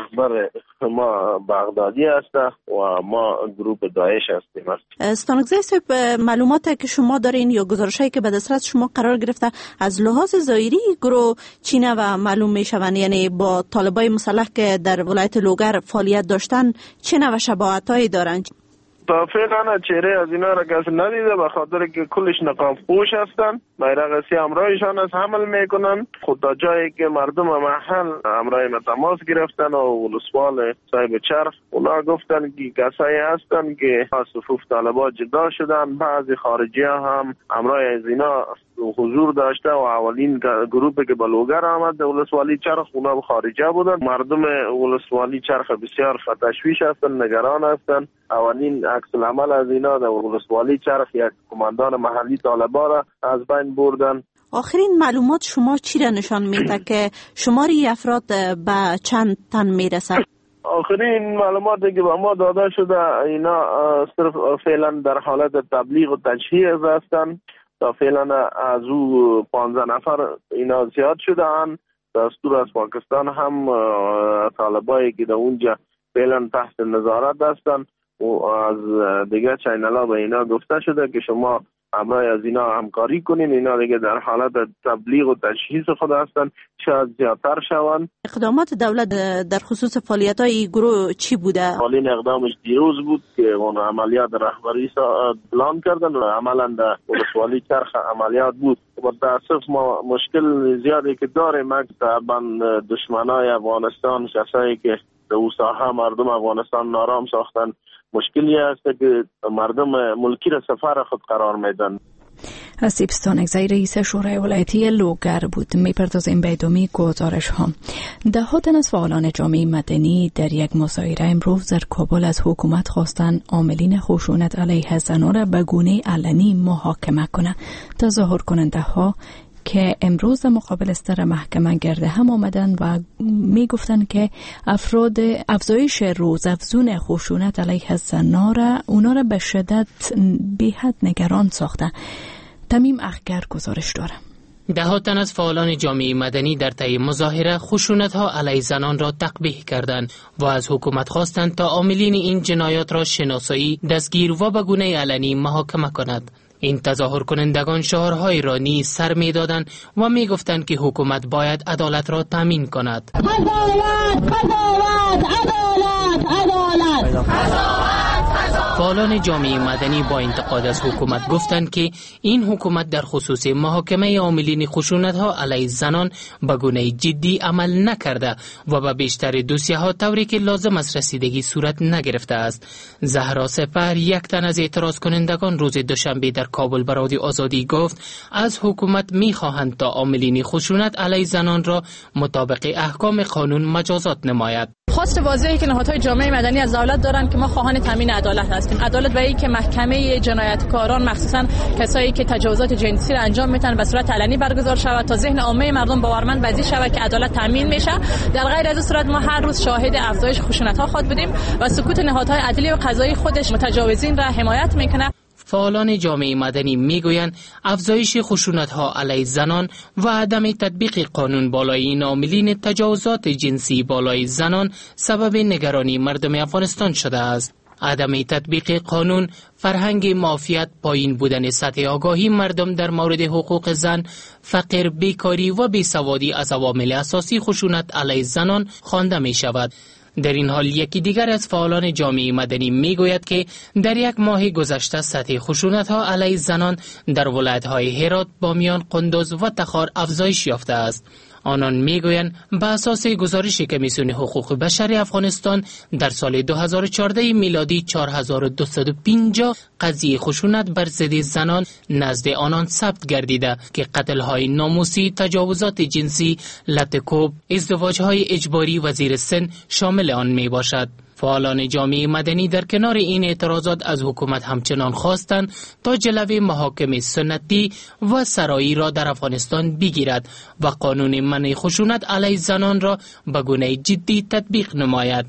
ما بغدادی است و ما گروه داعش هستیم. استانکزی صاحب، معلوماتی که شما دارین یا گزارشایی که به دسترس شما قرار گرفته از لحاظ ظاهری گروه چینه و معلوم میشوند، یعنی با طالبای مسلح که در ولایت لوگر فعالیت داشتن چه نوع شباهتایی دارند؟ تا فعلا چهره از اینا را کسی ندیده، به خاطر که کلش نقاب پوش هستن. بیرق سیاه همراهشان از حمل میکنن. خود تا جایی که مردم محل همراه ما تماس گرفتن و ولسوال صاحب چرخ، اونا گفتن که کسایی هستن که از صفوف طالبان جدا شدن. بعضی خارجی هم همراه از اینا حضور داشته و اولین گروپی که بلوگر آمد در ولسوالی چرخ اونا خارجه بودن. مردم ولسوالی چرخ بسیار تشویش هستن، نگران هستن. اولین عکس العمل از اینا در ولسوالی چرخ یک کماندان محلی طالبان را از بین بردن. آخرین معلومات شما چی را نشان میده که شماری افراد به چند تن میرسد؟ آخرین معلوماتی که به ما داده شده اینا صرف فعلا در حالت تبلیغ و تجهیز هستند. تا فعلا از او 15 نفر اینا زیاد شدن. دستور از پاکستان هم طالبایی که در اونجا فعلا تحت نظارت هستن و از دیگه چینل به اینا گفته شده که شما همراه از اینا همکاری کنین. اینا دیگه در حالت تبلیغ و تجهیز خود هستن، شاید زیادتر شوند. اقدامات دولت در خصوص فعالیت‌های گروه چی بوده؟ اولین اقدامش دیروز بود که اون عملیات رهبری اعلان کردن و عملا در ولسوالی چرخ عملیات بود. با تاسف ما مشکل زیادی که داریم طبعا دشمنای افغانستان، کسایی که در اون ساحه مردم افغانستان نارام ساختن، مشکلی است که مردم ملکی را سفر خود قرار میدن. حسیب ستانکزی رئیس شورای ولایتی لوگر بود. میپردازیم به ادامه گزارش ها. ده‌ها تن از فعالان جامعه مدنی در یک مظاهره امروز در کابل از حکومت خواستند عاملین خشونت علیه زنان را به گونه علنی محاکمه کنند. تظاهر کننده ها که امروز در مقابل استر محکمه گرده هم آمدن و می گفتن که افراد افزایش روزافزون خشونت علیه زنان را اونا را به شدت بی‌حد نگران ساخته. تمیم اخگر گزارش داره. ده‌ها تن از فعالان جامعه مدنی در طی مظاهره خشونت‌ها علیه زنان را تقبیح کردند و از حکومت خواستند تا عاملین این جنایات را شناسایی، دستگیر و به گونه علنی محاکمه کند. این تظاهر کنندگان شعارهای را نیز سر می دادند و می گفتند که حکومت باید عدالت را تامین کند. عدالت، عدالت، عدالت، عدالت. فعالان جامعه مدنی با انتقاد از حکومت گفتند که این حکومت در خصوص محاکمه عاملین خشونت‌ها علیه زنان به گونه جدی عمل نکرده و به بیشتر دوسیه‌ها طوری که لازم است رسیدگی صورت نگرفته است. زهرا سپهر، یک تن از اعتراض کنندگان، روز دوشنبه در کابل به رادیو آزادی گفت از حکومت می‌خواهند تا عاملین خشونت علیه زنان را مطابق احکام قانون مجازات نماید. خواست واضحی که نهادهای جامعه مدنی از دولت دارند که ما خواهان تامین عدالت هستیم. عدالت برای که محکمه جنایتکاران، مخصوصا کسایی که تجاوزات جنسی را انجام میدن به صورت علنی برگزار شود تا ذهن عامه مردم باورمند بزی شود که عدالت تامین میشه. در غیر از این صورت ما هر روز شاهد افزایش خشونت‌ها خواهد بودیم و سکوت نهادهای عدلی و قضایی خودش متجاوزین را حمایت میکنه. فعالان جامعه مدنی میگویند افزایش خشونت‌ها علیه زنان و عدم تطبیق قانون بالای این عاملین تجاوزات جنسی بالای زنان سبب نگرانی مردم افغانستان شده است. عدم تطبیق قانون، فرهنگ معافیت، پایین بودن سطح آگاهی مردم در مورد حقوق زن، فقر، بیکاری و بیسوادی از عوامل اساسی خشونت علیه زنان خوانده می شود. در این حال یکی دیگر از فعالان جامعه مدنی میگوید که در یک ماه گذشته سطح خشونت‌ها علیه زنان در ولایت‌های هرات، بامیان، قندوز و تخار افزایش یافته است. آنان میگویند به اساس گزارش کمیسیون حقوق بشر افغانستان در سال 2014 میلادی 4250 قضیه خشونت بر ضد زنان نزد آنان ثبت گردیده که قتل‌های ناموسی، تجاوزات جنسی، لط‌وکوب، ازدواج‌های اجباری و زیر سن شامل آن میباشد. فعالان جامعه مدنی در کنار این اعتراضات از حکومت همچنان خواستند تا جلوه محاکم سنتی و سرایی را در افغانستان بگیرد و قانون منع خشونت علیه زنان را به گونه جدی تطبیق نماید.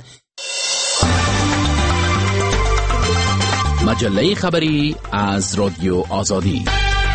مجله خبری از رادیو آزادی.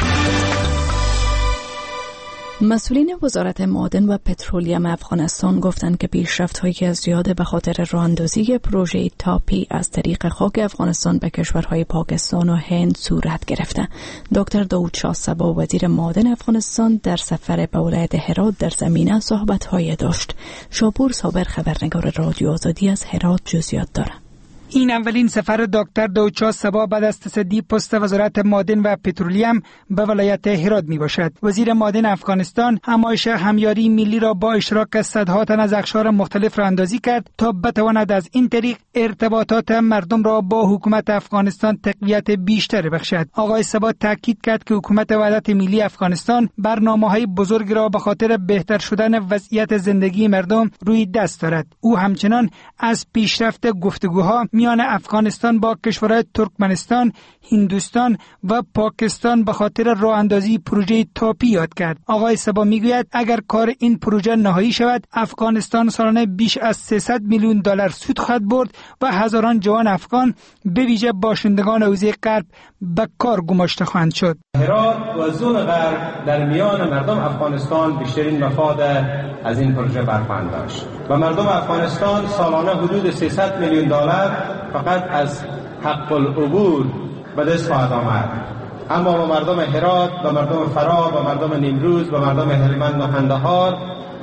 مسئولین وزارت معادن و پترولیم افغانستان گفتند که پیشرفت‌هایی که از زیاده به خاطر راه‌اندازی پروژه تاپی از طریق خاک افغانستان به کشورهای پاکستان و هند صورت گرفته. دکتر داود شاه صبا، وزیر معادن افغانستان، در سفر به ولایت هرات در زمینه صحبت‌های داشت. شاپور صابر، خبرنگار رادیو آزادی از هرات، جزئیات دارد. این اولین سفر دکتر دوچا سبا بعد از تصدی پست وزارت معدن و پترولیم به ولایت هرات می باشد. وزیر معدن افغانستان همایش همیاری ملی را با اشتراک صدها تن از اقشار مختلف را اندازی کرد تا بتواند از این طریق ارتباطات مردم را با حکومت افغانستان تقویت بیشتر بخشد. آقای سبا تاکید کرد که حکومت وحدت ملی افغانستان برنامه‌های بزرگ را به خاطر بهتر شدن وضعیت زندگی مردم روی دست دارد. او همچنان از پیشرفت گفتگوها میان افغانستان با کشورهای ترکمنستان، هندوستان و پاکستان به خاطر راه اندازی پروژه تاپی یاد کرد. آقای سبا میگوید اگر کار این پروژه نهایی شود، افغانستان سالانه بیش از 300 میلیون دلار سود خواهد برد و هزاران جوان افغان به ویژه باشندگان حوزه غرب به کار گماشته خواهند شد. هرات و زون غرب در میان مردم افغانستان بیشترین مفاد از این پروژه برخواهند داشت و مردم افغانستان سالانه حدود 300 میلیون دلار فقط از حق العبور به دست خواهد آمد. اما با مردم هرات و مردم فرا و مردم نیمروز و مردم هلمند و قندهار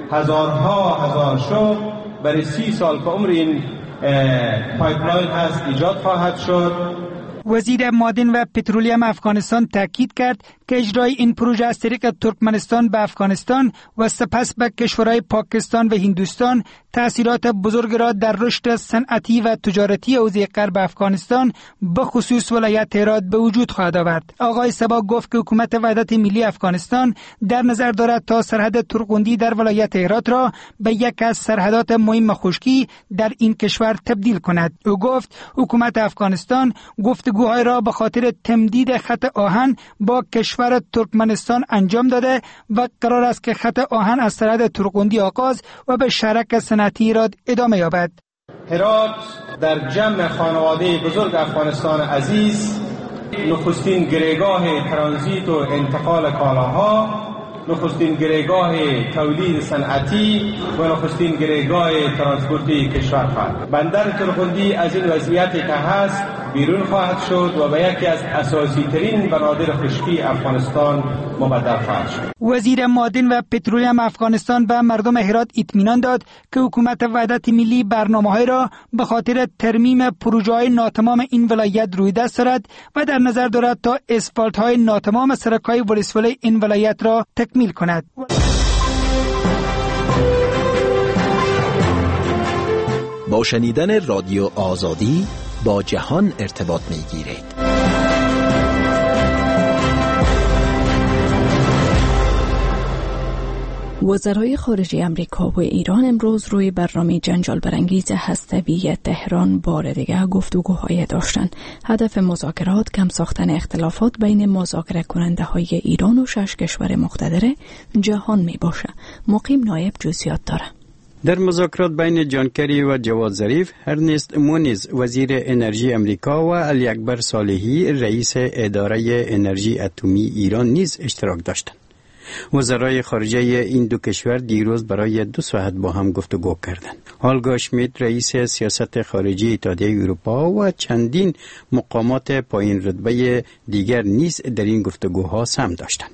هزار شغل برای 30 سال که عمر این پایپلاین هست ایجاد خواهد شد. وزیر معدن و پترولیم افغانستان تاکید کرد که اجرای این پروژه از طریق ترکمنستان به افغانستان و سپس به کشورهای پاکستان و هندوستان تأثیرات بزرگ را در رشد صنعتی و تجارتی حوزه غرب افغانستان به خصوص ولایت هرات به وجود خواهد آورد. آقای سبا گفت که حکومت وحدت ملی افغانستان در نظر دارد تا سرحد ترقندی در ولایت هرات را به یک از سرحدات مهم خشکی در این کشور تبدیل کند. او گفت حکومت افغانستان گفتگوهای را به خاطر تمدید خط آهن با کشور ترکمنستان انجام داده و قرار است که خط آهن از سرحد ترقندی آغاز و به شرک صنعتی ایراد ادامه یابد. هرات در جمع خانواده بزرگ افغانستان عزیز نخستین گریگاه ترانزیت و انتقال کالاها، نخستین گریگاه تولید صنعتی و نخستین گریگاه ترانسپورتی کشور خواهد. بندر ترقندی از این وضعیتی که هست بیرون خواهد شد و به یکی از اساسی ترین بنادر خشکی افغانستان مبدل خواهد شد. وزیر معدن و پترولیم افغانستان به مردم هرات اطمینان داد که حکومت وحدت ملی برنامه‌های را به خاطر ترمیم پروژه‌های ناتمام این ولایت روی دست دارد و در نظر دارد تا اسفالت‌های ناتمام سرک‌های ولسوالی این ولایت را تکمیل کند. با شنیدن رادیو آزادی با جهان ارتباط می‌گیرید. وزرای خارجه امریکا و ایران امروز روی برنامه جنجال برانگیز هسته‌ای تهران بار دیگر گفتگوهای داشتند. هدف مذاکرات کم ساختن اختلافات بین مذاکره کننده های ایران و 6 کشور مقتدر جهان می باشه. مقیم نایب جزئیات داره. در مذاکرات بین جان کری و جواد ظریف، ارنست مونیز وزیر انرژی امریکا و علی اکبر صالحی رئیس اداره انرژی اتمی ایران نیز اشتراک داشتند. وزرای خارجه این دو کشور دیروز برای 2 ساعت با هم گفتگو کردند. هالگا شمیت رئیس سیاست خارجی اتحادیه اروپا و چندین مقامات پایین رتبه دیگر نیز در این گفتگوها سهم داشتند.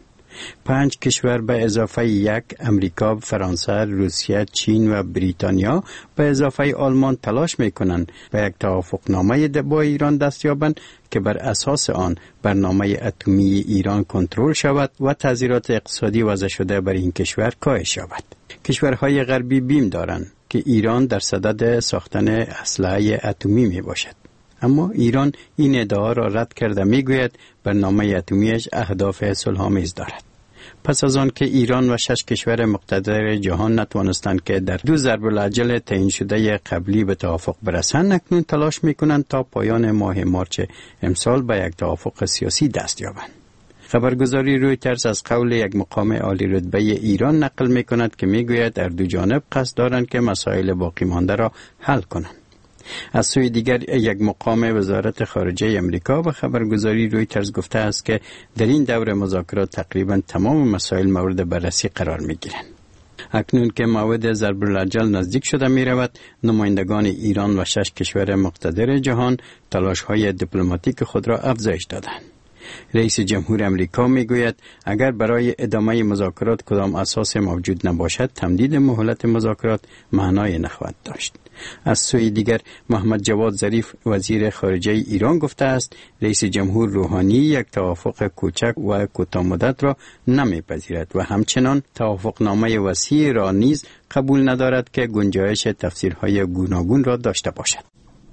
5 کشور به اضافه 1 امریکا، فرانسه، روسیه، چین و بریتانیا به اضافه آلمان تلاش میکنند به یک توافقنامه با ایران دست یابند که بر اساس آن برنامه اتمی ایران کنترل شود و تأثیرات اقتصادی وضع شده بر این کشور کاهش یابد. کشورهای غربی بیم دارند که ایران در صدد ساختن اسلحه اتمی می باشد. اما ایران این ادعا را رد کرده میگوید برنامه اتمیش اهداف صلح‌آمیز دارد. پس از آن که ایران و 6 کشور مقتدر جهان نتوانستند که در 2 ضرب العجل تعیین شده قبلی به توافق برسند، اکنون تلاش میکنند تا پایان ماه مارچ امسال به یک توافق سیاسی دست یابند. خبرگزاری رویترز از قول یک مقام عالی رتبه ایران نقل میکند که میگوید در دو جانب قصد دارند که مسائل باقی مانده را حل کنند. از سوی دیگر یک مقام وزارت خارجه امریکا و خبرگزاری رویترز گفته است که در این دور مذاکرات تقریبا تمام مسائل مورد بررسی قرار می گیرند. اکنون که موعد ضرب العجل نزدیک شده می رود، نمایندگان ایران و 6 کشور مقتدر جهان تلاش های دیپلماتیک خود را افزایش دادند. رئیس جمهور امریکا میگوید اگر برای ادامه مذاکرات کدام اساس موجود نباشد تمدید مهلت مذاکرات معنای نخواهد داشت. از سوی دیگر محمد جواد ظریف وزیر خارجه ایران گفته است رئیس جمهور روحانی یک توافق کوچک و کوتاه مدت را نمیپذیرد و همچنان توافقنامه وسیع را نیز قبول ندارد که گنجایش تفسیرهای گوناگون را داشته باشد.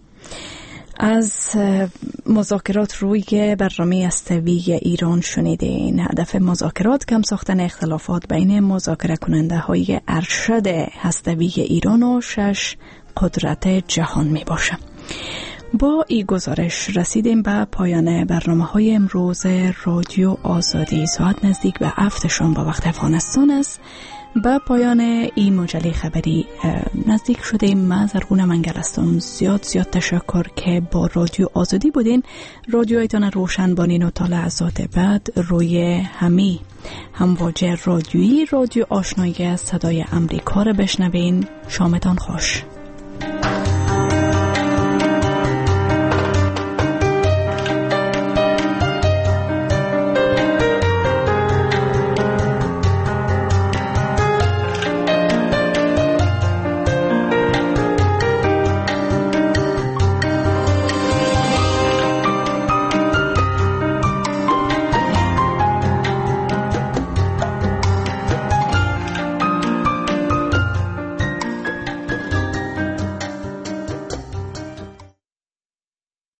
از مذاکرات روی برنامه هسته‌ای ایران شنیدین. هدف مذاکرات کم ساختن اختلافات بین مذاکره کننده های ارشد هسته‌ای ایران و 6 قدرت جهان می باشه. با این گزارش رسیدیم به پایان برنامه‌های امروز رادیو آزادی. ساعت نزدیک به 7 شام با وقت افغانستان است. با پایان این مجله خبری نزدیک شدیم. من زرغون منگل هستم. زیاد تشکر که با رادیو آزادی بودین. رادیویتان روشن بانین و تا لحظات بعد روی همی همواجه رادیویی رادیو آشنایی صدای امریکا را بشنوین. شامتان خوش.